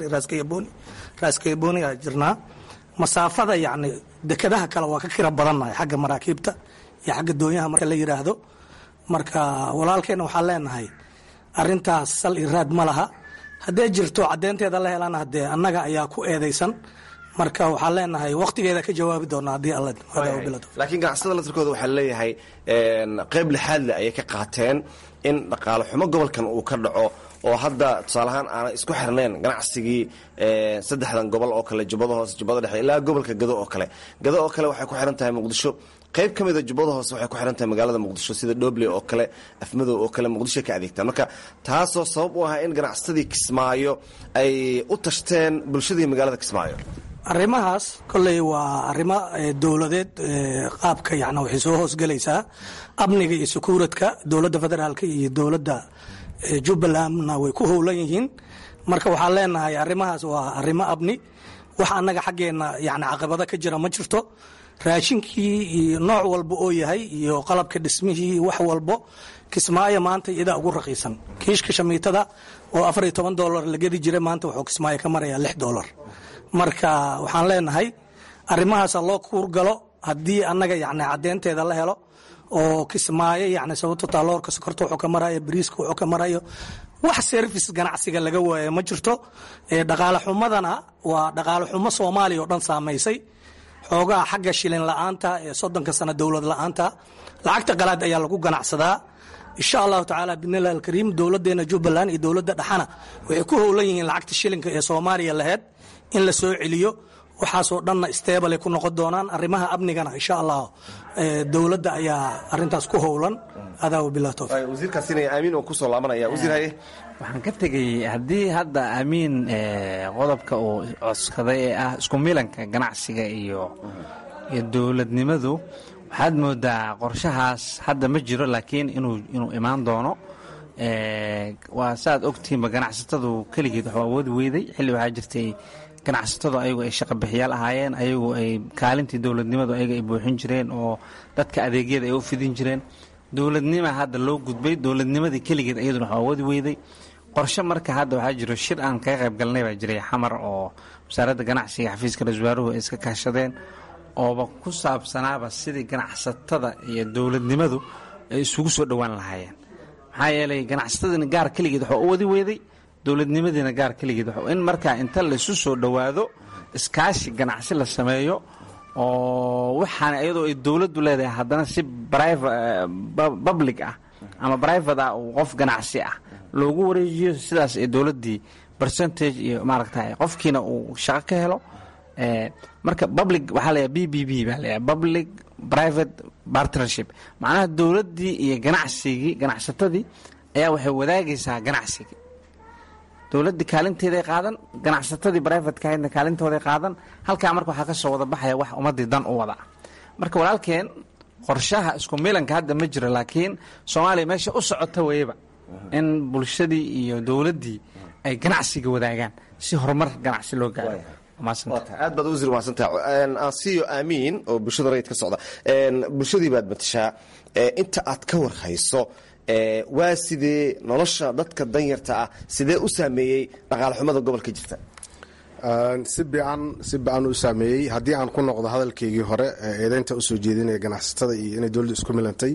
raaska booni aa jirnaa masaafada yacni dekadaha kale waa ka kira badannahay xagga maraakiibta iyo xagga doonyaha marka la yiraahdo marka walaalkeena waxaan leenahay arrintaas sal iraad ma laha hadday jirto caddeynteeda la helana haddee annaga ayaa ku eedaysan marka waxaan leenahay waqtigeeda ka jawaabi doonaa haddii alla bilado laakiin ganacsatada laftirkooda waxaa leeyahay qayb lixaadle ayay ka qaateen in dhaqaale xumo gobolkan uu ka dhaco oo hadda tusaalahaan aanay isku xirnayn ganacsigii saddexdan gobol oo kale jubbada hoose jubbada dhexe ilaa gobolka gado oo kale waxay ku xiran tahay muqdisho qayb ka mida jubbada hoose waxay ku xiran tahay magaalada muqdisho sida dhobley oo kale afmadow oo kale muqdisho ka adeegtaan marka taasoo sabab u ah in ganacsatadii Kismaayo ay u tashteen bulshadii magaalada Kismaayo arrimahaas kolley waa arrimo dowladeed qaabka yacni waxay soo hoosgelaysaa amniga iyo sukuuradka dowladda federaalka iyo dowladda jubbalandna way ku howlan yihiin marka waxaan leenahay arrimahaas waa arrimo amni wax annaga xaggeenna yacni caqabado ka jira ma jirto raashinkii iyo nooc walba oo yahay iyo qalabka dhismihii wax walbo Kismaayo maanta iyadaa ugu raqiisan kiishka shamiitada oo $14 la gedi jiray maanta wuxuu Kismaayo ka marayaa $6 marka waxaan leenahay arrimahaas loo kuurgalo haddii annaga yacni caddeynteeda la helo oo Kismaayo yacni sababto taaloorka sokorta wuxuu ka marayo bariiska wuxuu ka marayo wax service ganacsiga laga waayo ma jirto dhaqaale xumadana waa dhaqaale xumo Soomaaliya oo dhan saameysay xoogaa xagga shilin la'aanta ee 30 sano dowlad la'aanta lacagta qalaad ayaa lagu ganacsadaa insha Allah taala binillah alkarim dowladeena Jubbaland iyo dowladda dhaxana waxay ku howlan yihiin lacagta shilinka ee Soomaaliya lahayd in la soo celiyo waxaasoo dhanna stable ku noqon doonaan arrimaha amnigana insha Allah dowladda ayaa arrintaas ku howlan adaa bilaa tawfiiq wasiirkaasina aamin oo ku soo laabanaya wasiir haye waxaan ka tegay haddii hadda amiin qodobka uu codsaday ee ah isku milanka ganacsiga iyo dowladnimadu waxaad moodaa qorshahaas hadda ma jiro laakiin inuu imaan doono waa saaad ogtihiinba ganacsatadu keligeed waxuu awoodi weyday xilli waxaa jirtay ganacsatadu ayagu ay shaqa bixiyaal ahaayeen, ayagu ay kaalintii dowladnimadu ayaga ay buuxin jireen oo dadka adeegyada ay u fidin jireen. dowladnima hadda loo gudbay, dowladnimadii keligeed iyaduna waxuu awoodi weyday. qorshe marka hadda waxaa jiro shir aan kaga qayb galnay baa jiray xamar oo wasaaradda ganacsiga xafiiska ra-iisul wasaaruhu ay iska kaashadeen, ooba ku saabsanaaba sidii ganacsatada iyo dowladnimadu ay isugu soo dhowaan lahaayeen. maxaa yeelay ganacsatadina gaar keligeed waxuu u wadi weyday, dowladnimadiina gaar keligeed in markaa inta laysu soo dhowaado iskaashi ganacsi la sameeyo oo waxaana iyadoo ay dowladdu leedahay haddana si public ah ama private ah uu qof ganacsi ah loogu wareejiyo, sidaas ee dowladdii percentage iyo maaragtay qofkiina uu shaqo ka helo. marka public waxaa layahay BBB baa layahay public private partnership, macnaha dowladdii iyo ganacsatadii ayaa waxay wadaagaysaa ganacsigii. dowladdii kaalinteeday qaadan, ganacsatadii privateka ahaydna kaalintooday qaadan. halkaa marka waxaa ka soo wada baxaya wax ummaddii dan u wada. marka walaalkeen qorshaha isku milanka hadda ma jiro, laakiin Soomaaliya meesha u socota weyba in bulshadii iyo dowladdii ay ganacsiga wadaagaan si horumar ganacsi loo gaaro. aad baad wasiir mahadsantahay. aansiyo aamiin oo bulshada rayid ka socda, bulshadii baad matashaa, inta aad ka warhayso waa sidee nolosha dadka danyarta ah, sidee u saameeyey dhaqaale xumada gobolka jirta? si bican u saameeyey. haddii aan ku noqdo hadalkaygii hore eedeynta usoo jeedinaya ganacsatada iyo inay dowladda isku milantay,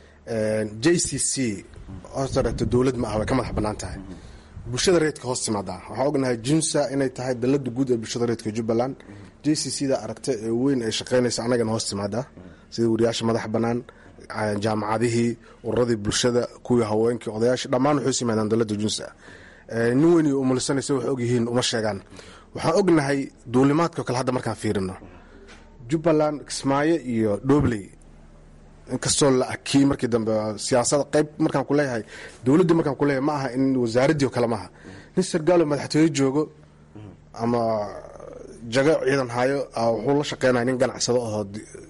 JCC horeeto dowlad ma ah, way ka madax bannaan tahay. bulshada reedka hoos timaadaa. waxaa ognahay junsa inay tahay dalada guud ee bulshada reedka Jubbaland. JCC-da aragta ee weyn ay shaqaynaysa annagana hoos timaadaa, sida wariyaasha madax bannaan, jaamacadihii, ururadii bulshada, kuwii haweenkii, odayaashii, dhammaan waxay yimaadaan dalada junsa. nin weyn iyo umulisanaysa wax ogyihiin uma sheegaan. waxaan ognahay duulimaadka kale hadda markaan fiirino Jubbaland, Kismaayo iyo Dhobley, inkastoo la akiyey markii dambe siyaasada qayb markaan ku leeyahay, dowladdii markaan ku leeyahay ma aha in wasaaraddii oo kale maaha. nin sargaalo madaxtooye joogo ama jago ciidan hayo wuxuu la shaqeynaya nin ganacsado oo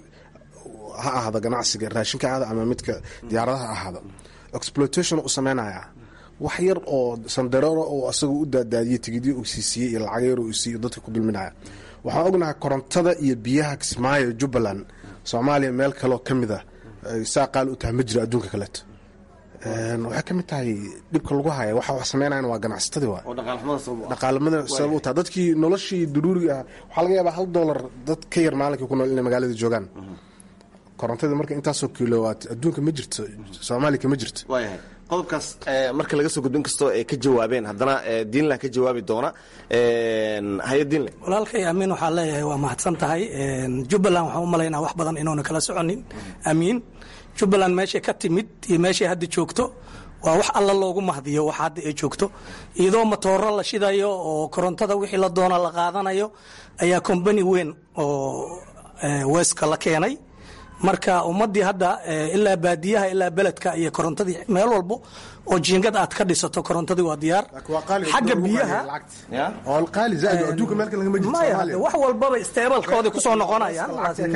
ha ahaado ganacsiga raashinka ahaado ama midka diyaaradaha ahaado, exploitation u sameynaya wax yar oo sandareero oo asagu u daadaadiyey tigidyo uu siisiyey iyo lacag yar uu siiyo dadka ku dulminaya. waxaan ognahay korontada iyo biyaha Kismaayo Jubbaland Soomaaliya meel kaloo ka mid ah saa qaal u tahay ma jiro adduunka kaleeto. waxay ka mid tahay dhibka lagu haya wax sameynayana waa ganacsatadii waa oo dhaqaalamada sabab u tahay. dadkii noloshii daruuriga ah waxaa laga yaabaa $1 dad ka yar maalinkii ku nool inay magaalada joogaan. korontada marka intaasoo kilowatt adduunka ma jirto, Soomaaliya kama jirto. waayahay qodobkaas marka laga soo gudbin kastoo ay ka jawaabeen, haddana diinla ka jawaabi doona. hay diinle walaalkay amiin waxaa leeyahay waa mahadsan tahay. Jubbaland waxaan u malaynaa wax badan inuuna kala soconin. amiin Jubbaland meeshay ka timid iyo meeshay hadda joogto waa wax alla loogu mahdiyo. wax hadda ay joogto iyadoo matooro la shidayo oo korontada wixii la doona la qaadanayo ayaa company weyn oo weeska la keenay. marka ummadii hadda ilaa baadiyaha ilaa beledka iyo korontadii meel walbo oo jiingad aad ka dhisato korontadii waa diyaar. xagga biyaha wax walbaba isteebalkooda ku soo noqonayaan.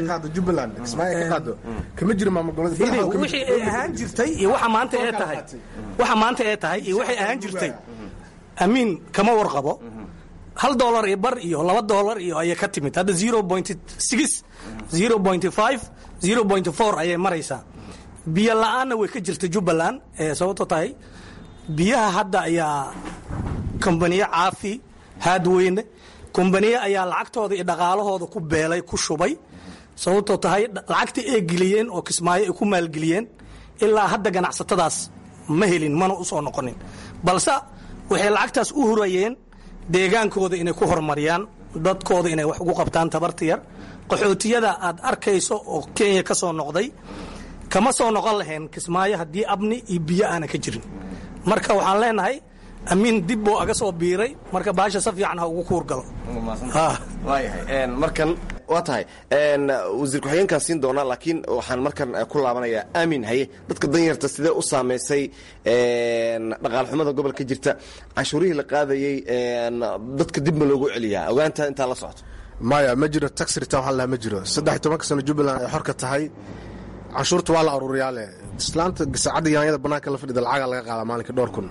wixii ay ahaan jirtay iyo waxa maanta ee tahay iyo waxay ahaan jirtay amiin kama warqabo. $1 iyo bar iyo $2 iyo ayay ka timid hadda 0.6 0.5 0.4 ayay maraysaa. biyo la-aanna way ka jirta Jubbaland sababtoo tahay biyaha hadda ayaa kombaniyo caafi haadweyne kombaniyo ayaa lacagtooda iyo dhaqaalahooda ku beelay ku shubay. sababtoo tahay lacagta ay geliyeen oo Kismaayo ay ku maalgeliyeen ilaa hadda ganacsatadaas ma helin, mana u soo noqonin, balse waxay lacagtaas u hurayeen deegaankooda inay ku horumariyaan, dadkooda inay wax ugu qabtaan tabarta yar. qaxootiyada aad arkayso oo Kenya ka soo noqday kama soo noqon lahayn Kismaayo haddii abni iyo biyo aana ka jirin. marka waxaan leenahay amiin dib buu aga soo biiray, marka baasha si fiican ha ugu kuurgalo. waayahay markan waa tahay wasiir ku-xigeenkaan siin doonaa, laakiin waxaan markan ku laabanayaa aamin haye dadka danyarta sidee u saamaysay dhaqaal xumada gobolka jirta, canshuurihii la qaadayey dadka dib ma loogu celiyaa ogaanta intaa la socoto? maya ma jiro tax return waxa la ma jiro. 13 sano Jubbaland ay xorka tahay canshuurta waa la aruuriyaa leh islaanta saacadda yaanyada bannaanka la fadhida lacagaa laga qaadaa maalinka dhowr kun.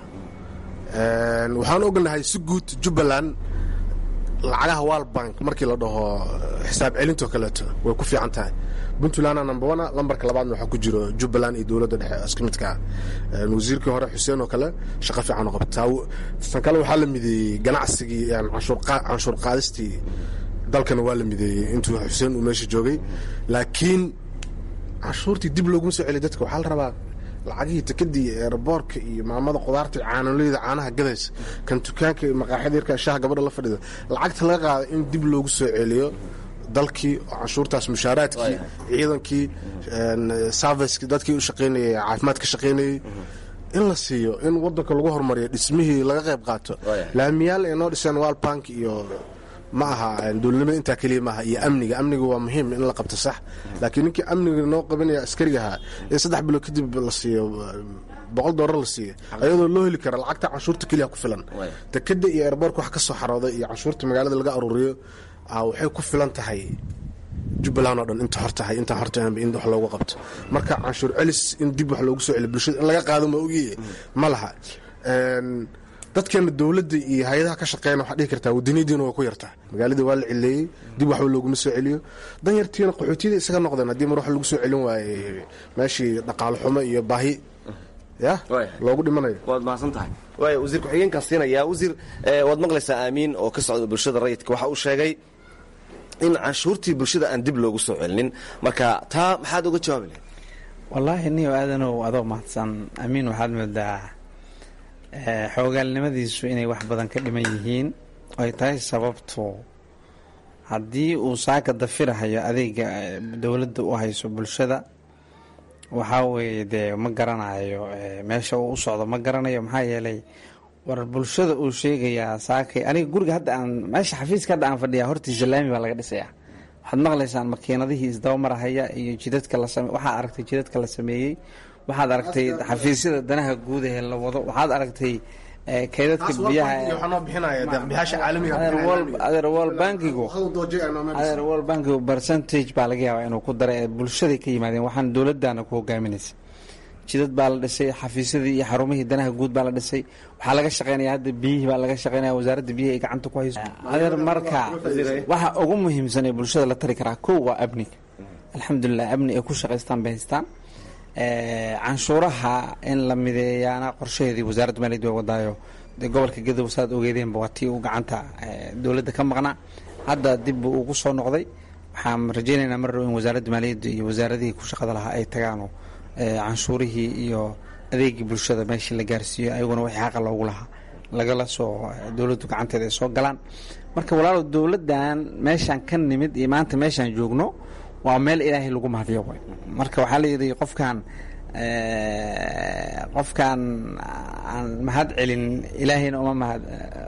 waxaan ognahay si guud Jubbaland lacagaha World Bank markii la dhaho xisaab celintoo kaleeto way ku fiican tahay. Puntland number 1 lambarka labaadna waxaa ku jiro Jubbaland iyo dowladda dhexe isku midka wasiirkii hore Xuseen oo kale shaqo fiican oo qabtaa. tan kale waxaa la mideeyay ganacsigii canshuur qaadistii dalkana waa la mideeyay intuu Xuseen uu meesha joogay, laakiin canshuurtii dib loogu soo celiyo dadka. waxaa la rabaa lacagihii tikadii airportka iyo maamada qudaarta caanoleyda caanaha gadaysa kan dukaanka maqaaxida yarka shaaha gabadha la fadhida lacagta laga qaado in dib loogu soo celiyo dalkii canshuurtaas mushaaraadkii ciidankii servicekii dadkii u shaqaynayay caafimaad ka shaqaynayay in la siiyo in wadanka lagu horumariyo dhismihii laga qayb qaato. laamiyaal ay noo dhiseen World Bank iyo ma aha dowladnimada intaa keliya maaha iyo amniga waa muhiim in la qabto sax, laakiin ninkii amniga noo qabanaya askarigaha in 3 bilood kadib la siiyo $100 la siiyo ayadoo loo heli kara lacagta canshuurta keliya ku filan. takada iyo airportka wax ka soo xarooday iyo canshuurta magaalada laga aruuriyo waxay ku filan tahay Jubbaland oo dhan inta hortahay in wax loogu qabto. marka canshuur celis in dib wax loogu soo celiyo bulshada in laga qaado ma ogiye ma laha. dadkeena dowladda iyo hay'adaha ka shaqeeyna waxa dhihi kartaa wadanidiina waa ku yartaa. magaalada waa la cileeyay dib wax looguma soo celiyo. danyartiina qaxootiga isaga noqdeen haddii mar wax lagu soo celin waayey meeshii dhaqaale xumo iyo baahi loogu dhimanayo. waad mahadsan tahay. waaya wasiir ku-xigeenkaa siinayaa. wasiir waad maqlaysaa Aamiin oo ka socda bulshada rayidka waxa uu sheegay in canshuurtii bulshada aan dib loogu soo celinin, marka taa maxaad uga jawaabi lahayd? wallaahi niyo aadanow adoo mahadsan. Aamiin waxaad moodaa xoogaalnimadiisu inay wax badan ka dhiman yihiin ay tahay sababto haddii uu saaka dafirahayo adeega dowladda u hayso bulshada waxaa weeye dee ma garanayo meesha uu u socdo ma garanayo. maxaa yeelay war bulshada uu sheegayaa saakay aniga guriga hadda aan meesha xafiiska hadda aan fadhiyaa hortiisa laami baa laga dhisayaa. waxaad maqlaysaan makiinadihii isdabamarahaya iyo jidadka waxaad aragtay jidadka la sameeyey, waxaad aragtay xafiisyada danaha guud ee la wado, waxaad aragtay kaydadka biyaha World Bankigu percentage baa laga yaabaa inuu ku daray bulshaday ka yimaadeen. waxaan dowladana ku hogaaminaysa jidad baa la dhisay, xafiisyadii iyo xarumihii danaha guud baa la dhisay. waxaa laga shaqeynaya hadda biyihii baa laga shaqeynaya wasaaradda biyaha ay gacanta ku hayso. marka waxa ugu muhiimsan ee bulshada la tari karaa kow waa amniga. alxamdulilah amni ay ku shaqaystaan bay haystaan. canshuuraha in la mideeyaana qorshaheedii wasaaradda maaliyadda waa wadaayo. gobolka Gadow saad ogeedeenba waa tii uu gacanta dowladda ka maqnaa, hadda dib buu ugu soo noqday. waxaan rajaynaynaa mar dhow in wasaaradda maaliyadda iyo wasaaradihii ku shaqada lahaa ay tagaano canshuurihii iyo adeegii bulshada meeshii la gaarsiiyo ayaguna wixii xaqa loogu lahaa lagala soo dowladdu gacanteeda ay soo galaan. marka walaalow dowladdan meeshaan ka nimid iyo maanta meeshaan joogno waa meel ilaahay lagu mahadiyo way. marka waxaa la yidhi qofkaan aan mahad celin ilaahayna uma mahad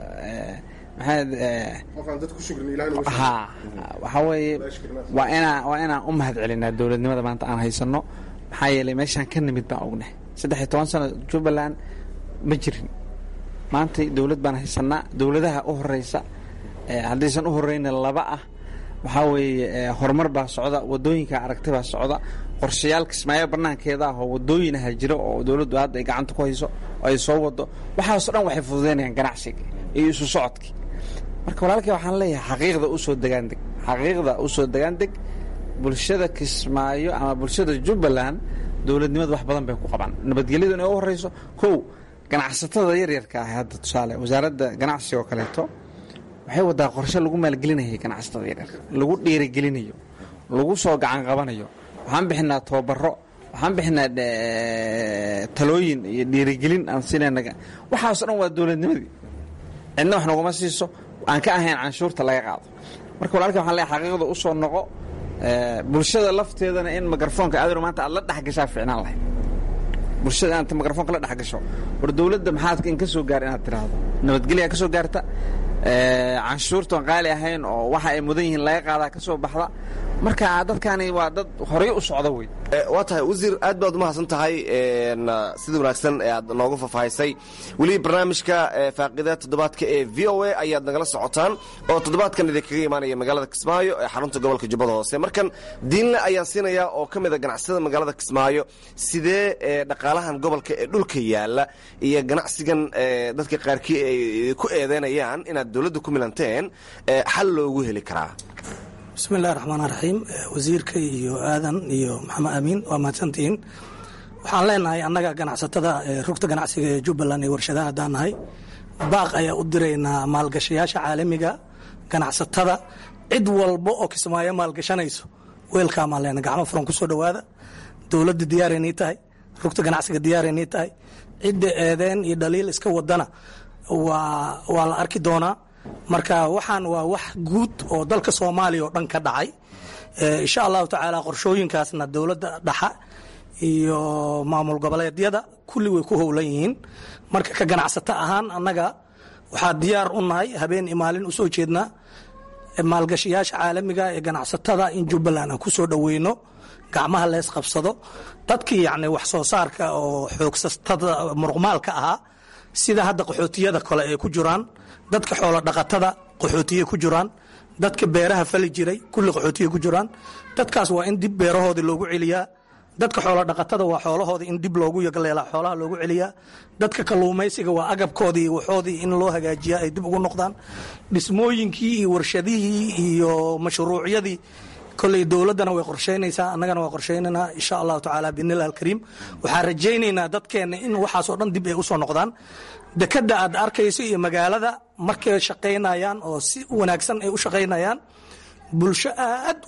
waxaa weeye waa inaan u mahad celinaa dowladnimada maanta aan haysano. maxaa yeelay meeshaan ka nimid baan ognahay 13 sano Jubbaland ma jirin. maanta dowlad baan haysanaa, dowladaha u horeysa haddaysan u horeyna laba ah. waxaa weeye horumar baa socda, wadooyinka aragti baa socda, qorshayaal kismaayo banaankeeda ah oo wadooyinaha jiro oo dowladdu hadda ay gacanta ku hayso oo ay soo wado. waxaasoo dhan waxay fududeynayaan ganacsiga iyo isu socodkii. marka walaalkay waxaan leeyahay xaqiiqda u soo degaandeg bulshada Kismaayo ama bulshada Jubbaland dowladnimada wax badan bay ku qabaan. nabadgelyadu inay u horeyso kow ganacsatada yaryarka ah hadda tusaale wasaaradda ganacsiga oo kaleeto waxay wadaa qorshe lagu maalgelinayo ganacsatada yaryarka, lagu dhiirigelinayo, lagu soo gacan qabanayo. waxaan bixinaa tababaro, waxaan bixinaa talooyin iyo dhiirigelin aan siinayna. waxaasoo dhan waa dowladnimadii. cidna wax naguma siiso aan ka ahayn canshuurta laga qaado. marka walaalkay waxaan leeyahay xaqiiqda u soo noqo. bulshada lafteedana in mikrafoonka aadaro maanta aad la dhexgashaa fiicnaan lahayd. bulshada inaad mikrafoonka la dhexgasho war dowladda maxaad in ka soo gaar inaad tiraahdo nabadgelyaa ka soo gaarta, canshuurtan qaali ahayn oo waxa ay mudan yihiin laga qaadaa ka soo baxda. marka dadkani waa dad horey u socda wey. waa tahay wasiir, aad baad umahadsan tahay sida wanaagsan ee aad noogu faahfaahisay. weli barnaamijka faaqida toddobaadka ee v o a ayaad nagala socotaan oo toddobaadkan idinkaga imaanaya magaalada Kismaayo ee xarunta gobolka Jubbada Hoose. markan diinle ayaan siinayaa oo ka mid a ganacsiyada magaalada Kismaayo. sidee dhaqaalahan gobolka ee dhulka yaala iyo ganacsigan dadka qaarkii ay ku eedeynayaan inaad dowladda ku milanteen xal loogu heli karaa? bismillahi raxmaan raxiim. wasiirka iyo aadan iyo maxamed amiin waa mahadsantihiin. waxaan leenahay annaga ganacsatada rugta ganacsiga ee Jubbaland ee warshadaha haddaan nahay, baaq ayaa u diraynaa maalgashayaasha caalamiga, ganacsatada, cid walba oo Kismaayo maalgashanayso weelkaamaan leenahay, gacmo furan ku soo dhowaada. dowladda diyaaraynay tahay, rugta ganacsiga diyaaraynay tahay. cidda eedeen iyo dhaliil iska wadana waa la arki doonaa. marka waxaan waa wax guud oo dalka Soomaaliya oo dhan ka dhacay. insha allahu tacaala qorshooyinkaasna dowladda dhexe iyo maamul goboleedyada kulli way ku howlan yihiin. marka ka ganacsato ahaan annaga waxaa diyaar u nahay habeen iyo maalin u soo jeednaa maalgashayaasha caalamiga ee ganacsatada in Jubbaland aan ku soo dhoweyno, gacmaha lees qabsado. dadkii yacni wax soo saarka oo xoogsatada muruqmaalka ahaa sida hadda qaxootiyada kale ay ku jiraan, dadka xoolo dhaqatada qaxootiye ku jiraan, dadka beeraha fali jiray kulli qaxootiye ku jiraan. dadkaas waa in dib beerahoodii loogu celiyaa. dadka xoolo dhaqatada waa xoolahoodii in dib loogu yagleelaa, xoolaha loogu celiyaa. dadka kalluumaysiga waa agabkoodii iyo waxoodii in loo hagaajiyaa ay dib ugu noqdaan. dhismooyinkii iyo warshadihii iyo mashruucyadii kolley dowladdana way qorshaynaysaa, annagana waa qorshaynaynaa insha allahu tacaala biidnillahi alkariim. waxaan rajaynaynaa dadkeenna in waxaasoo dhan dib ay u soo noqdaan. dekadda aad arkayso iyo magaalada markay shaqaynayaan oo si wanaagsan ay u shaqaynayaan, bulsho aad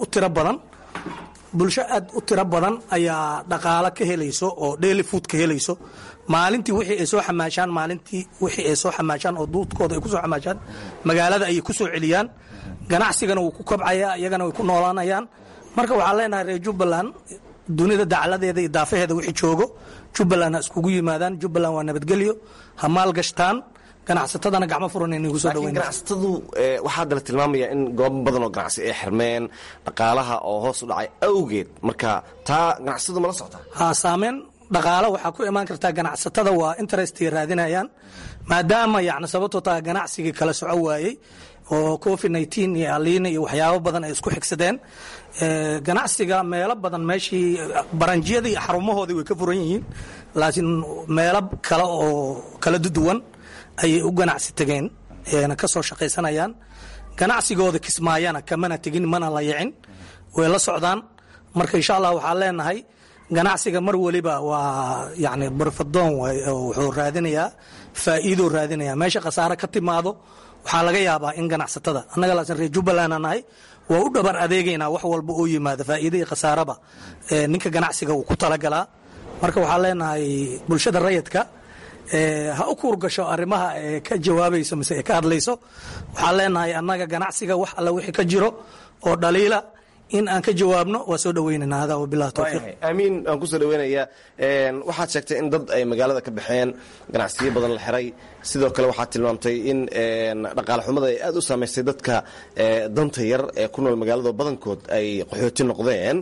u tiro badan ayaa dhaqaalo ka helayso oo daily food ka helayso. maalintii wixii ay soo xamaashaan oo duudkooda ay ku soo xamaashaan magaalada ayay ku soo celiyaan. ganacsigana wuu ku kobcayaa, iyagana way ku noolaanayaan. marka waxaan leenahay reer Jubbaland, dunida dacladeeda iyo daafaheeda wixii joogo Jubbaland ha iskugu yimaadaan. Jubbaland waa nabadgelyo, ha maalgashtaan. ganacsatadana gacmo furan inay ku soo dhaweeyaan. ganacsatadu waxaa dala tilmaamaya in goobo badan oo ganacsi ay xirmeen, dhaqaalaha oo hoos u dhacay awgeed. marka taa ganacsatadu ma la socotaa? ha saameyn dhaqaale waxaa ku imaan kartaa. ganacsatada waa interest ay raadinayaan, maadaama yacni sababtoo taa ganacsigii kala soco waayey oo COVID-19 iyo aliina iyo waxyaabo badan ay isku xigsadeen. ganacsiga meelo badan meeshii baranjiyadii iyo xarumahoodii way ka furan yihiin, laakiin meelo kale oo kala duwan ayay u ganacsi tageen, ayna ka soo shaqaysanayaan. ganacsigooda Kismaayana kamana tegin, mana la yicin, way la socdaan. marka insha allah waxaan leenahay ganacsiga mar waliba waa yacni barfadoon waay, wuxuu raadinayaa faa'iido raadinayaa. meesha khasaare ka timaado waxaa laga yaabaa in ganacsatada annaga laakiin reer Jubbaland aan nahay waa u dhabar adeegaynaa wax walba oo yimaada, faa'iido iyo khasaaraba ninka ganacsiga uu ku talagalaa. marka waxaan leenahay bulshada rayidka ha u kuurgasho arrimaha ka jawaabayso mise ka hadlayso. waxaan leenahay annaga ganacsiga wax alla wixii ka jiro oo dhaliila in aan ka jawaabno waa soo dhaweynayna. hada wabillahi tawfiiq. amiin, aan ku soo dhaweynayaa. waxaad sheegtay in dad ay magaalada ka baxeen, ganacsiyo badan la xiray. sidoo kale waxaad tilmaamtay in dhaqaale xumada ay aad u saamaysay dadka danta yar ee ku nool magaalada badankood ay qaxooti noqdeen.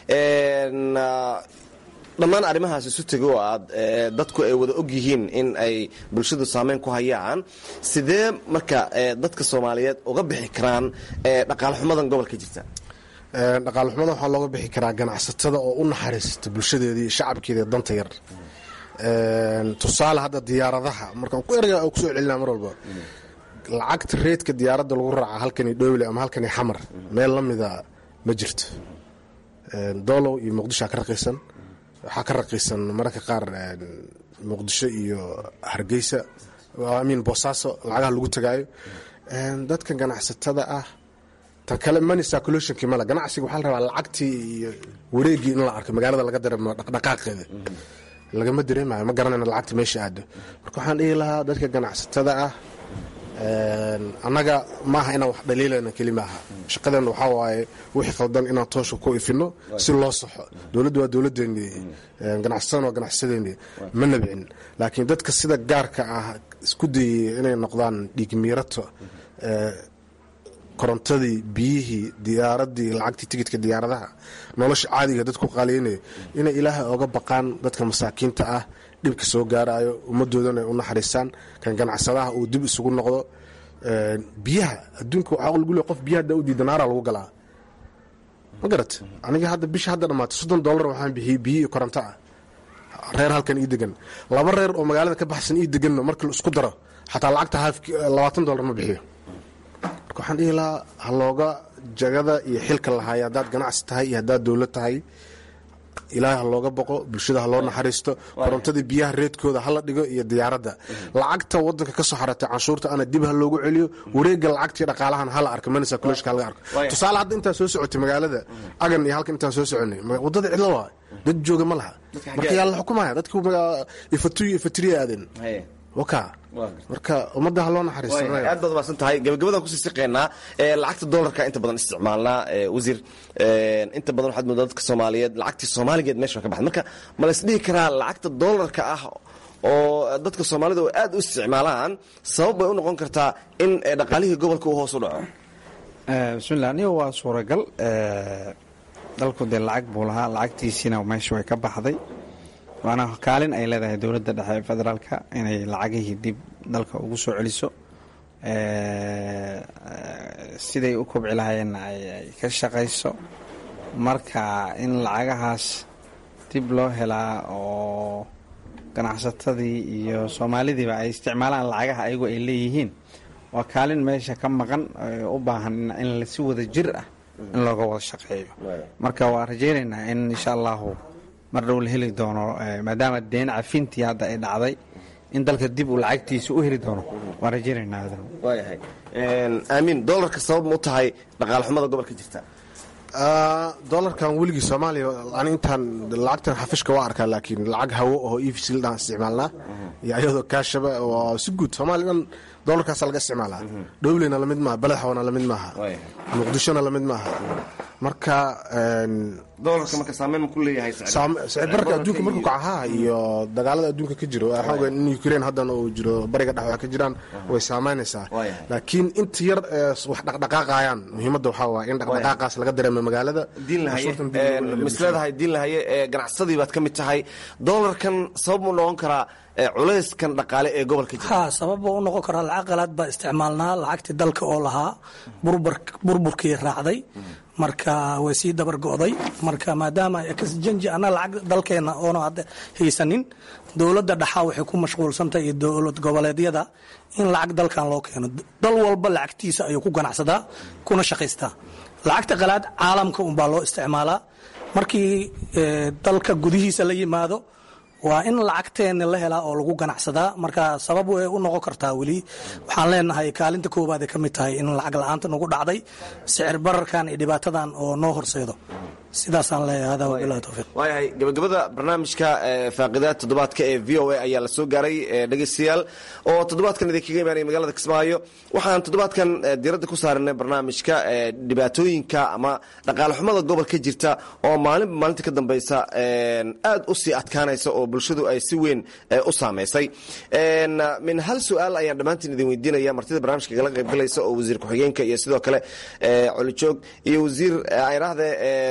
dhammaan arrimahaas isu tego oo aad dadku ay wada og yihiin in ay bulshadu saameyn ku hayaan. sidee marka dadka Soomaaliyeed uga bixi karaan dhaqaale xumadan gobolka jirta? dhaqaale xumada waxaa looga bixi karaa ganacsatada oo u naxariista bulshadeeda iyo shacabkeeda danta yar. tusaale hadda diyaaradaha markaan ku erga oo kusoo celinaa mar walba lacagta reedka diyaaradda lagu raaca halkani dhowle ama halkani xamar meel la mida ma jirto. doolow iyo muqdisho ka raqiisan, waxaa ka raqiisan mararka qaar muqdisho iyo hargeysa, amiin boosaaso lacagaha lagu tagaayo. dadka ganacsatada ah tan kale money circulationkii mala ganacsiga waxaa la rabaa lacagtii iyo wareegii in la arko magaalada laga dareemo dhaqdhaqaaqeeda lagama dareemayo, ma garanayna lacagta meesha aado. marka waxaan dhihi lahaa dadka ganacsatada ah annaga maaha inaan wax dhaliilayna keli maaha. shaqadeena waxaa waaye wixii khaldan inaan toosha ku ifino si loo saxo. dowladdu waa dowladdeennii, ganacsatadana waa ganacsadeennii, ma nabcin. laakiin dadka sida gaarka ah isku dayay inay noqdaan dhiigmiirato korontadii biyihii diyaaradii lacagtii tigidka diyaaradaha nolosha caadiga dadku qaaliynaya inay ilaahay oga baqaan dadka masaakiinta ah dhibka soo gaarayo ummadoodana ay u naxariistaan kan ganacsadaha uu dib isugu noqdo biyaha adduunka waxaa lagu leeyahay qof biyaha haddaa u diida naara lagu galaa ma garat aniga hadda bisha hadda dhammaatay $30 waxaan bixiyey biyo iyo koronto ah reer halkan ii degan 2 reer oo magaalada ka baxsan ii deganno marka la isku daro xataa lacagta $20 ma bixiyo marka waxaan dhihi lahaa halooga jagada iyo xilka lahaay haddaad ganacsi tahay iyo haddaad dowlad tahay ilaahay ha looga boqo bulshada ha loo naxariisto korontadii biyaha reedkooda hala dhigo iyo diyaaradda lacagta wadanka ka soo xaratay canshuurta ana dib ha loogu celiyo wareegga lacagtii dhaqaalahan hala arko manisa kuleshka laga arko tusaale hadda intaa soo socotay magaalada agan iyo halkan intaan soo soconay wadada cidlo waa dad jooga ma laha marka yaa la xukumaya dadku ifatiriya aadeen waka marka ummadda ha loo naxariisto aad baad maasan tahay gabagabadaan kusii siqeynaa lacagta doolarka inta badan isticmaalnaa wasiir inta badan waxaad moodaa dadka soomaaliyeed lacagtii soomaaligeed meesha ka baxda marka ma la isdhihi karaa lacagta doolarka ah oo dadka soomaalida oo aad u isticmaalaan sabab bay u noqon kartaa in dhaqaalihii gobolka uu hoos u dhaco bismillah aniga waa suuragal dalku dee lacag buu lahaa lacagtiisiina meesha way ka baxday waana kaalin ay leedahay dowladda dhexe ee federaalka inay lacagihii dib dalka ugu soo celiso siday u kobci lahaayeenna ay ka shaqayso marka in lacagahaas dib loo helaa oo ganacsatadii iyo soomaalidiiba ay isticmaalaan lacagaha ayagu ay leeyihiin waa kaalin meesha ka maqan u baahan in si wada jir ah in looga wada shaqeeyo marka waa rajaynaynaa in insha allahu mar dhow la heli doono maadaama deen cafintii hadda ay dhacday in dalka dib uu lacagtiisa u heli doono waan rajaynaynaa waayahay aamin doolarka sabab ma u tahay dhaqaale xumada gobolka jirta doolarkan weligii soomaaliya ani intaan lacagtan xafishka waa arkaa laakiin lacag hawo oo efcl dhan isticmaalnaa iyo ayadoo kaashaba oo si guud soomaaliya dhan doolarkaasa laga isticmaalaa dhowleyna lamid maaha balaxwana lamid maaha muqdishona lamid maaha marka doolarka marka saameyn ma ku leeyahay sicir bararka adduunka markuu kacahaa iyo dagaalada adduunka ka jiro xoogan in Ukraine haddana uu jiro bariga dhexe wax ka jiraan way saameynaysaa laakiin inta yar wax dhaqdhaqaaqayaan muhiimadda waxaa waa in dhaqdhaqaaqaas laga dareemo magaalada misleedahay diin lahaye ganacsadii baad ka mid tahay doolarkan sabab mu noqon karaa culayskan dhaqaale ee gobolka jira sabab u noqon karaa lacag qalaad baa isticmaalnaa lacagtii dalka oo lahaa burburkii raacday marka way sii dabar go'day marka maadaama exchange ana lacag dalkeena oo hadda haysanin dowladda dhaxa waxay ku mashquulsantay iyo dowlad goboleedyada in lacag dalkan loo keeno dal walba lacagtiisa ayuu ku ganacsadaa kuna shaqaystaa lacagta qalaad caalamka un baa loo isticmaalaa markii dalka gudihiisa la yimaado waa in lacagteena la helaa oo lagu ganacsadaa marka sabab way u noqon kartaa weli waxaan leenahay kaalinta koowaad ay ka mid tahay in lacag la'aanta nagu dhacday sicir bararkan iyo dhibaatadan oo noo horseedo sidaasaan leeyahay hada wabillahi tawfiiq waayahay gabagabada barnaamijka faaqidaad toddobaadka ee v o a ayaa la soo gaaray dhegeystayaal oo toddobaadkan idinkaga imaanaya magaalada Kismaayo waxaan toddobaadkan diiradda ku saaranay barnaamijka dhibaatooyinka ama dhaqaale xumada gobolka jirta oo maalinta ka dambaysa aad u sii adkaanaysa oo bulshadu ay si weyn u saameysay min hal su'aal ayaan dhammaantiin idin weydiinaya martida barnaamijka kala qayb galaysa oo wasiir ku-xigeenka iyo sidoo kale colijoog iyo wasiir ayraahde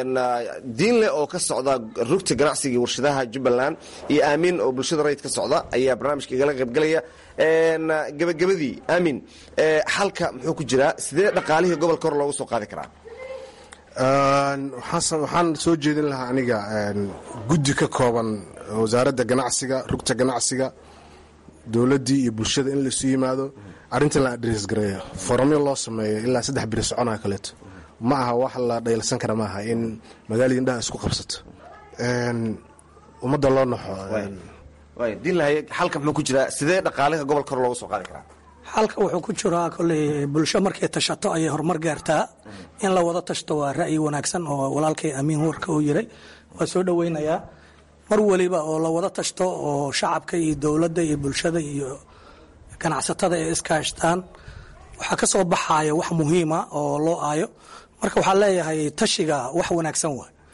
diinle oo ka socda rugta ganacsiga warshadaha Jubbaland iyo aamin oo bulshada rayid ka socda ayaa barnaamijka kala qayb galaya gabagabadii aamin xalka muxuu ku jiraa sidee dhaqaalihii gobolka hor loogu soo qaadi karaa waxaan soo jeedin lahaa aniga guddi ka kooban wasaaradda ganacsiga rugta ganacsiga dowladdii iyo bulshada in laisu yimaado arrintan la adres gareeyo foramyo loo sameeyo ilaa 3 biri soconaa kaleeto ma aha wax la dhayalsan kara maaha in magaalada indhaha isku qabsato ummadda loo naxo diinlahay xalka muxuu ku jiraa sidee dhaqaalaha gobolka hor loogu soo qaadi karaa xalka wuxuu ku jiraa kolley bulsho markay tashato ayay horumar gaartaa in la wada tashto waa ra'yi wanaagsan oo walaalkay amiin warka uu yiray waa soo dhoweynayaa mar waliba oo la wada tashto oo shacabka iyo dowladda iyo bulshada iyo ganacsatada ay iskaashtaan waxaa ka soo baxaya wax muhiima oo loo aayo marka waxaan leeyahay tashiga wax wanaagsan waay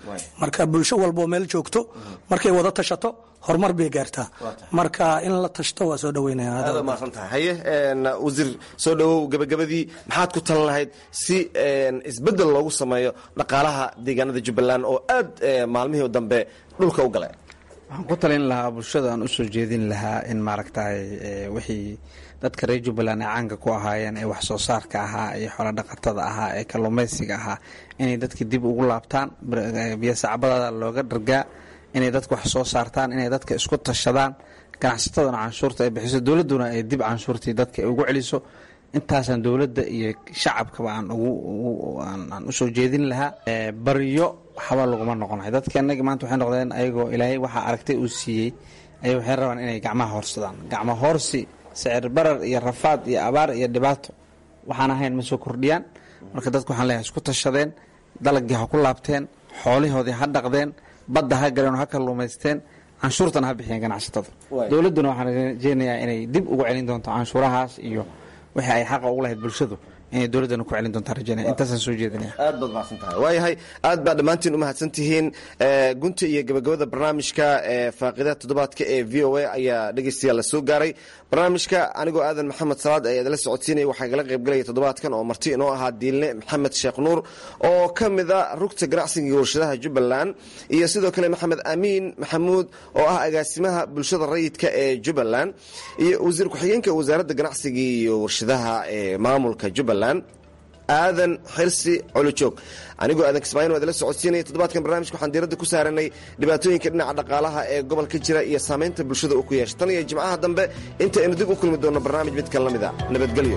marka bulsho walboo meel joogto markay wada tashato horumar bay gaartaa. marka in la tashto waa soo dhaweynaya. haye wasiir soo dhawow, gabagabadii maxaad ku talan lahayd si isbedel loogu sameeyo dhaqaalaha deegaanada Jubbaland oo aad maalmihii dambe dhulka u galay? waxaan ku talin lahaa bulshada aan usoo jeedin lahaa in maaragtay wixii dadka reer Jubbaland ay caanka ku ahaayeen ee wax soo saarka ahaa iyo xoolo dhaqatada ahaa ee kalluumaysiga ahaa inay dadka dib ugu laabtaan, biyo sacbadada looga dhargaa, inay dadka wax soo saartaan, inay dadka isku tashadaan, ganacsatadana canshuurta ay bixiso, dowladduna ay dib canshuurtii dadka ugu celiso. intaasaan dowladda iyo shacabkaba aan usoo jeedin lahaa. baryo waxba laguma noqonayo. dadka annaga maanta waxay noqdeen ayagoo ilaahay waxaa aragtay uu siiyey ayay waxay rabaan inay gacmaha horsadaan. gacmo hoorsi, sicir barar iyo rafaad iyo abaar iyo dhibaato waxaan ahayn ma soo kordhiyaan. marka dadku waxaan leeyahay isku tashadeen, dalagii ha ku laabteen, xoolihoodii ha dhaqdeen, badda ha galeen oo ha kalluumaysteen, canshuurtana ha bixiyeen ganacsatada. dowladduna waxaan rajeynayaa inay dib ugu celin doonto canshuurahaas iyo wixii ay xaqa ugu lahayd bulshadu inay dowladdana ku celin doontaa rajaynaya. intaasaan soo jeedinaya. aad baad mahadsan tahay. waayahay, aad baa dhammaantiin u mahadsan tihiin. gunta iyo gabagabada barnaamijka faaqidaha toddobaadka ee v o a ayaa dhegeystayaal la soo gaaray. barnaamijka anigoo aadan maxamed salaad ayaa idinla socodsiinaya. waxaa igala qaybgalaya toddobaadkan oo marti inoo ahaa diilne maxamed sheekh nuur oo ka mida rugta ganacsiga iyo warshadaha Jubbaland, iyo sidoo kale maxamed amiin maxamuud oo ah agaasimaha bulshada rayidka ee Jubbaland, iyo wasiir ku-xigeenka wasaaradda ganacsiga iyo warshadaha ee maamulka Jubbaland aadan xirsi colojoog. anigoo aadan kismaayin waa idinla socodsiinaya. toddobaadkan barnaamijka waxaan diiradda ku saaranay dhibaatooyinka dhinaca dhaqaalaha ee gobolka jira iyo saamaynta bulshada uu ku yeeshay. tan iyo jimcaha dambe inta aynu dib u kulmi doonno barnaamij mid kale la mid a. nabadgelyo.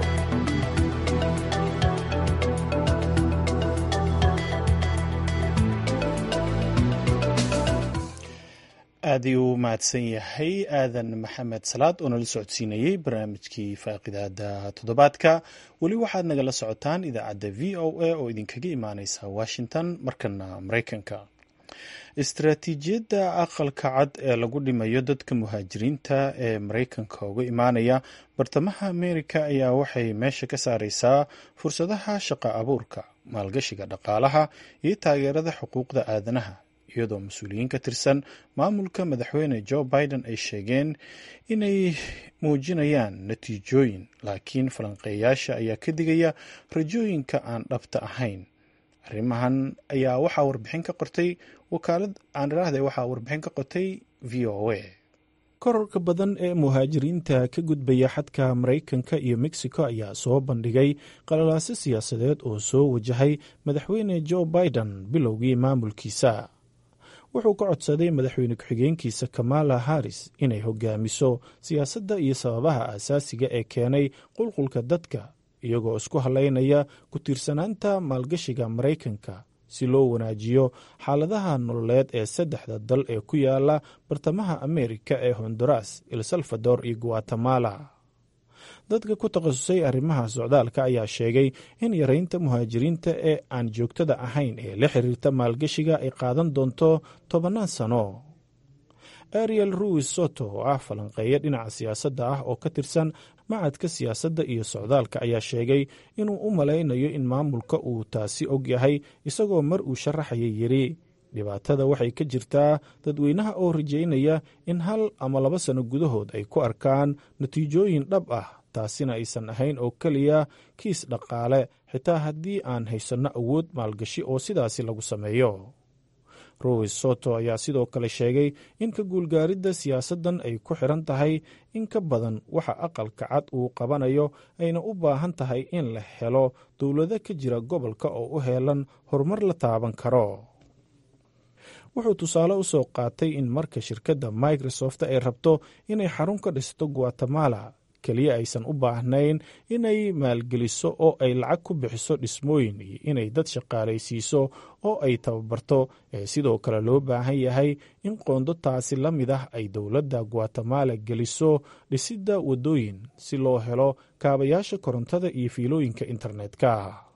aad ayuu u mahadsan yahay aadan maxamed salaad oo nala socodsiinayey barnaamijkii faaqidaada toddobaadka. weli waxaad nagala socotaan idaacadda v o a oo idinkaga imaaneysa washington. markana maraykanka, istaraatiijiyadda aqalka cad ee lagu dhimayo dadka muhaajiriinta ee maraykanka uga imaanaya bartamaha ameerika ayaa waxay meesha ka saareysaa fursadaha shaqo abuurka, maalgashiga dhaqaalaha iyo taageerada xuquuqda aadanaha, iyadoo mas-uuliyiin ka tirsan maamulka madaxweyne Joe Biden ay sheegeen inay muujinayaan natiijooyin, laakiin falanqeeyaasha ayaa ka digaya rajooyinka aan dhabta ahayn. arrimahan ayaa waxaa warbixin ka qortay waxaa warbixin ka qortay v o a. kororka badan ee muhaajiriinta ka gudbaya xadka Maraykanka iyo Mexico ayaa soo bandhigay qalalaase siyaasadeed oo soo wajahay madaxweyne Joe Biden bilowgii maamulkiisa. wuxuu ka codsaday madaxweyne ku-xigeenkiisa Kamala Harris inay hogaamiso siyaasadda iyo sababaha aasaasiga ee keenay qulqulka dadka, iyagoo isku halaynaya ku tiirsanaanta maalgashiga Maraykanka si loo wanaajiyo xaaladaha nololeed ee saddexda dal ee ku yaala bartamaha Ameerika ee Honduras, El Salvador iyo Guatemala. dadka ku takhasusay arrimaha socdaalka ayaa sheegay in yaraynta muhaajiriinta ee aan joogtada ahayn ee la xiriirta maalgashiga ay qaadan doonto 10 sano. Ariel Ruiz Soto oo ah falanqeeya dhinaca siyaasadda ah oo ka tirsan macadka siyaasadda iyo socdaalka ayaa sheegay inuu u malaynayo in maamulka uu taasi og yahay, isagoo mar uu sharaxayay yiri dhibaatada waxay ka jirtaa dadweynaha oo rajaynaya in 1 ama 2 sano gudahood ay ku arkaan natiijooyin dhab ah, taasina aysan ahayn oo keliya kiis dhaqaale, xitaa haddii aan haysanno awood maalgashi oo sidaasi lagu sameeyo. Ruiz Soto ayaa sidoo kale sheegay in ka guulgaaridda siyaasaddan ay ku xiran tahay in ka badan waxa aqalka cad uu qabanayo, ayna u baahan tahay in la helo dowlado ka jira gobolka oo u heelan horumar la taaban karo. wuxuu tusaale u soo qaatay in marka shirkadda Microsoft ay rabto inay xarun ka dhisto Guatemala, keliya aysan u baahnayn inay maalgeliso oo ay lacag ku bixiso dhismooyin iyo inay dad shaqaalaysiiso oo ay tababarto, ee sidoo kale loo baahan yahay in qoondo taasi la mid ah ay dowladda Guatemala geliso dhisidda waddooyin si loo helo kaabayaasha korontada iyo fiilooyinka internetka.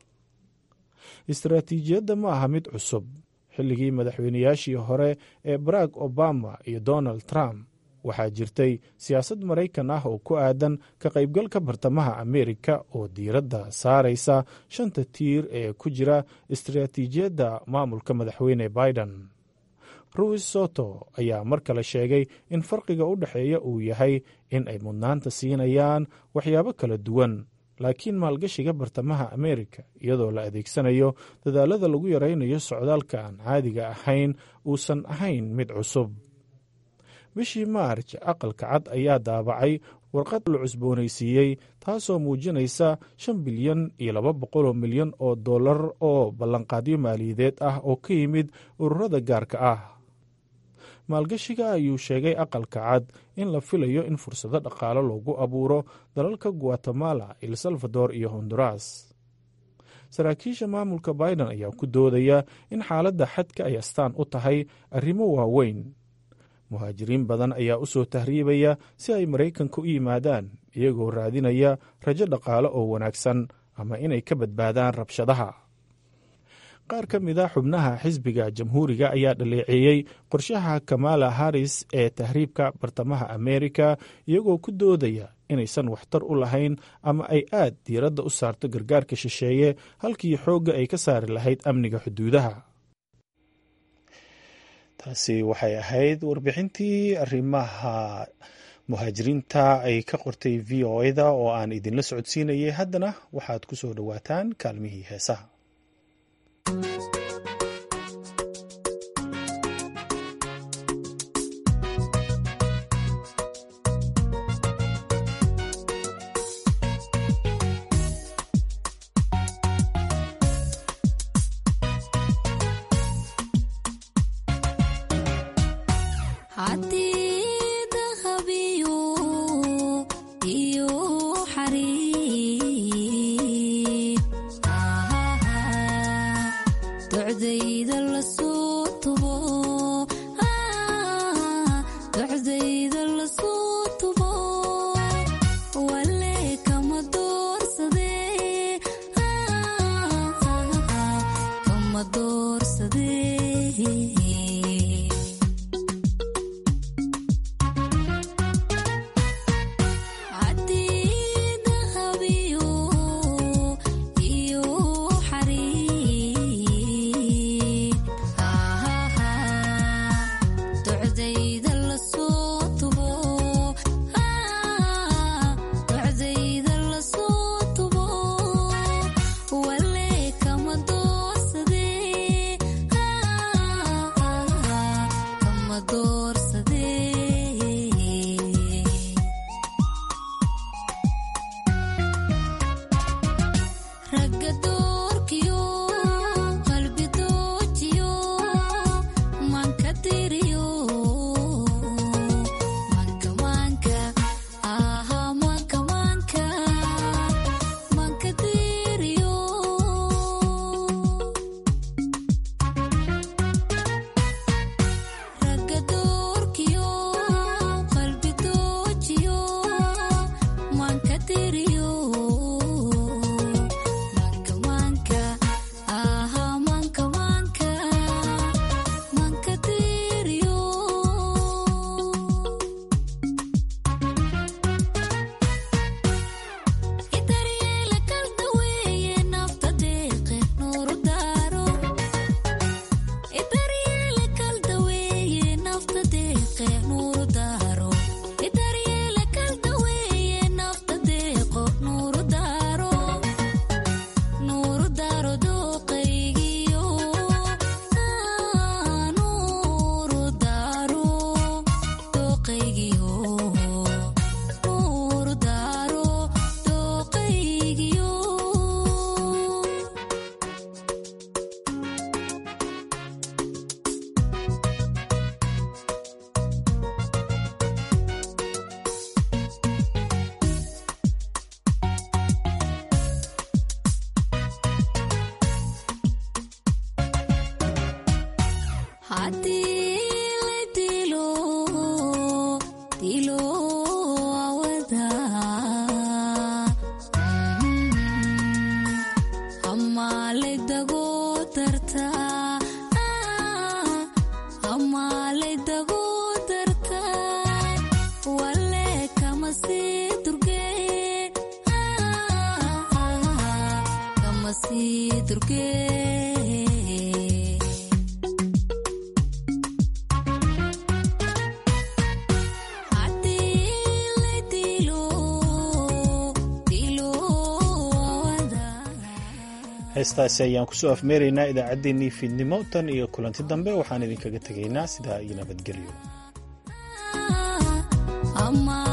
istaraatiijiyadda ma aha mid cusub. xilligii madaxweynayaashii hore ee Barack Obama iyo Donald Trump waxaa jirtay siyaasad maraykan ah oo ku aadan ka qaybgalka bartamaha ameerika oo diiradda saaraysa 5 tiir ee ku jira istiraatiijiyadda maamulka madaxweyne Biden. Ruiz Soto ayaa mar kale sheegay in farqiga u dhexeeya uu yahay in ay mudnaanta siinayaan waxyaabo kala duwan, laakiin maalgashiga bartamaha ameerika iyadoo la adeegsanayo dadaalada lagu yaraynayo socdaalka aan caadiga ahayn uusan ahayn mid cusub. bishii Maarj, aqalka cad ayaa daabacay warqad la cusboonaysiiyey taasoo muujinaysa $5 bilyan iyo $200 milyan oo ballanqaadyo maaliyadeed ah oo ka yimid ururada gaarka ah. maalgashiga ayuu sheegay aqalka cad in la filayo in fursado dhaqaale loogu abuuro dalalka Guatemala, El Salvador iyo Honduras. saraakiisha maamulka Biden ayaa ku doodaya in xaaladda xadka ay astaan u tahay arrimo waaweyn. muhaajiriin badan ayaa u soo tahriibaya si ay Maraykanka u yimaadaan iyagoo raadinaya rajo dhaqaale oo wanaagsan ama inay ka badbaadaan rabshadaha. qaar ka mid a xubnaha xisbiga jamhuuriga ayaa dhaleeceeyey qorshaha Kamala Harris ee tahriibka bartamaha Ameerika iyagoo ku doodaya inaysan waxtar u lahayn ama ay aad diiradda u saarto gargaarka shisheeye halkii xoogga ay ka saari lahayd amniga xuduudaha. taasi waxay ahayd warbixintii arrimaha muhaajiriinta ay ka qortay VOA-da oo aan idinla socodsiinayay. haddana waxaad ku soo dhowaataan kaalmihii heesaha. iyo xariir heestaasi ayaan kusoo afmeeraynaa idaacaddeenii fiidnimo tan iyo kulanti dambe waxaan idinkaga tegaynaa sidaa iyo nabadgelyo.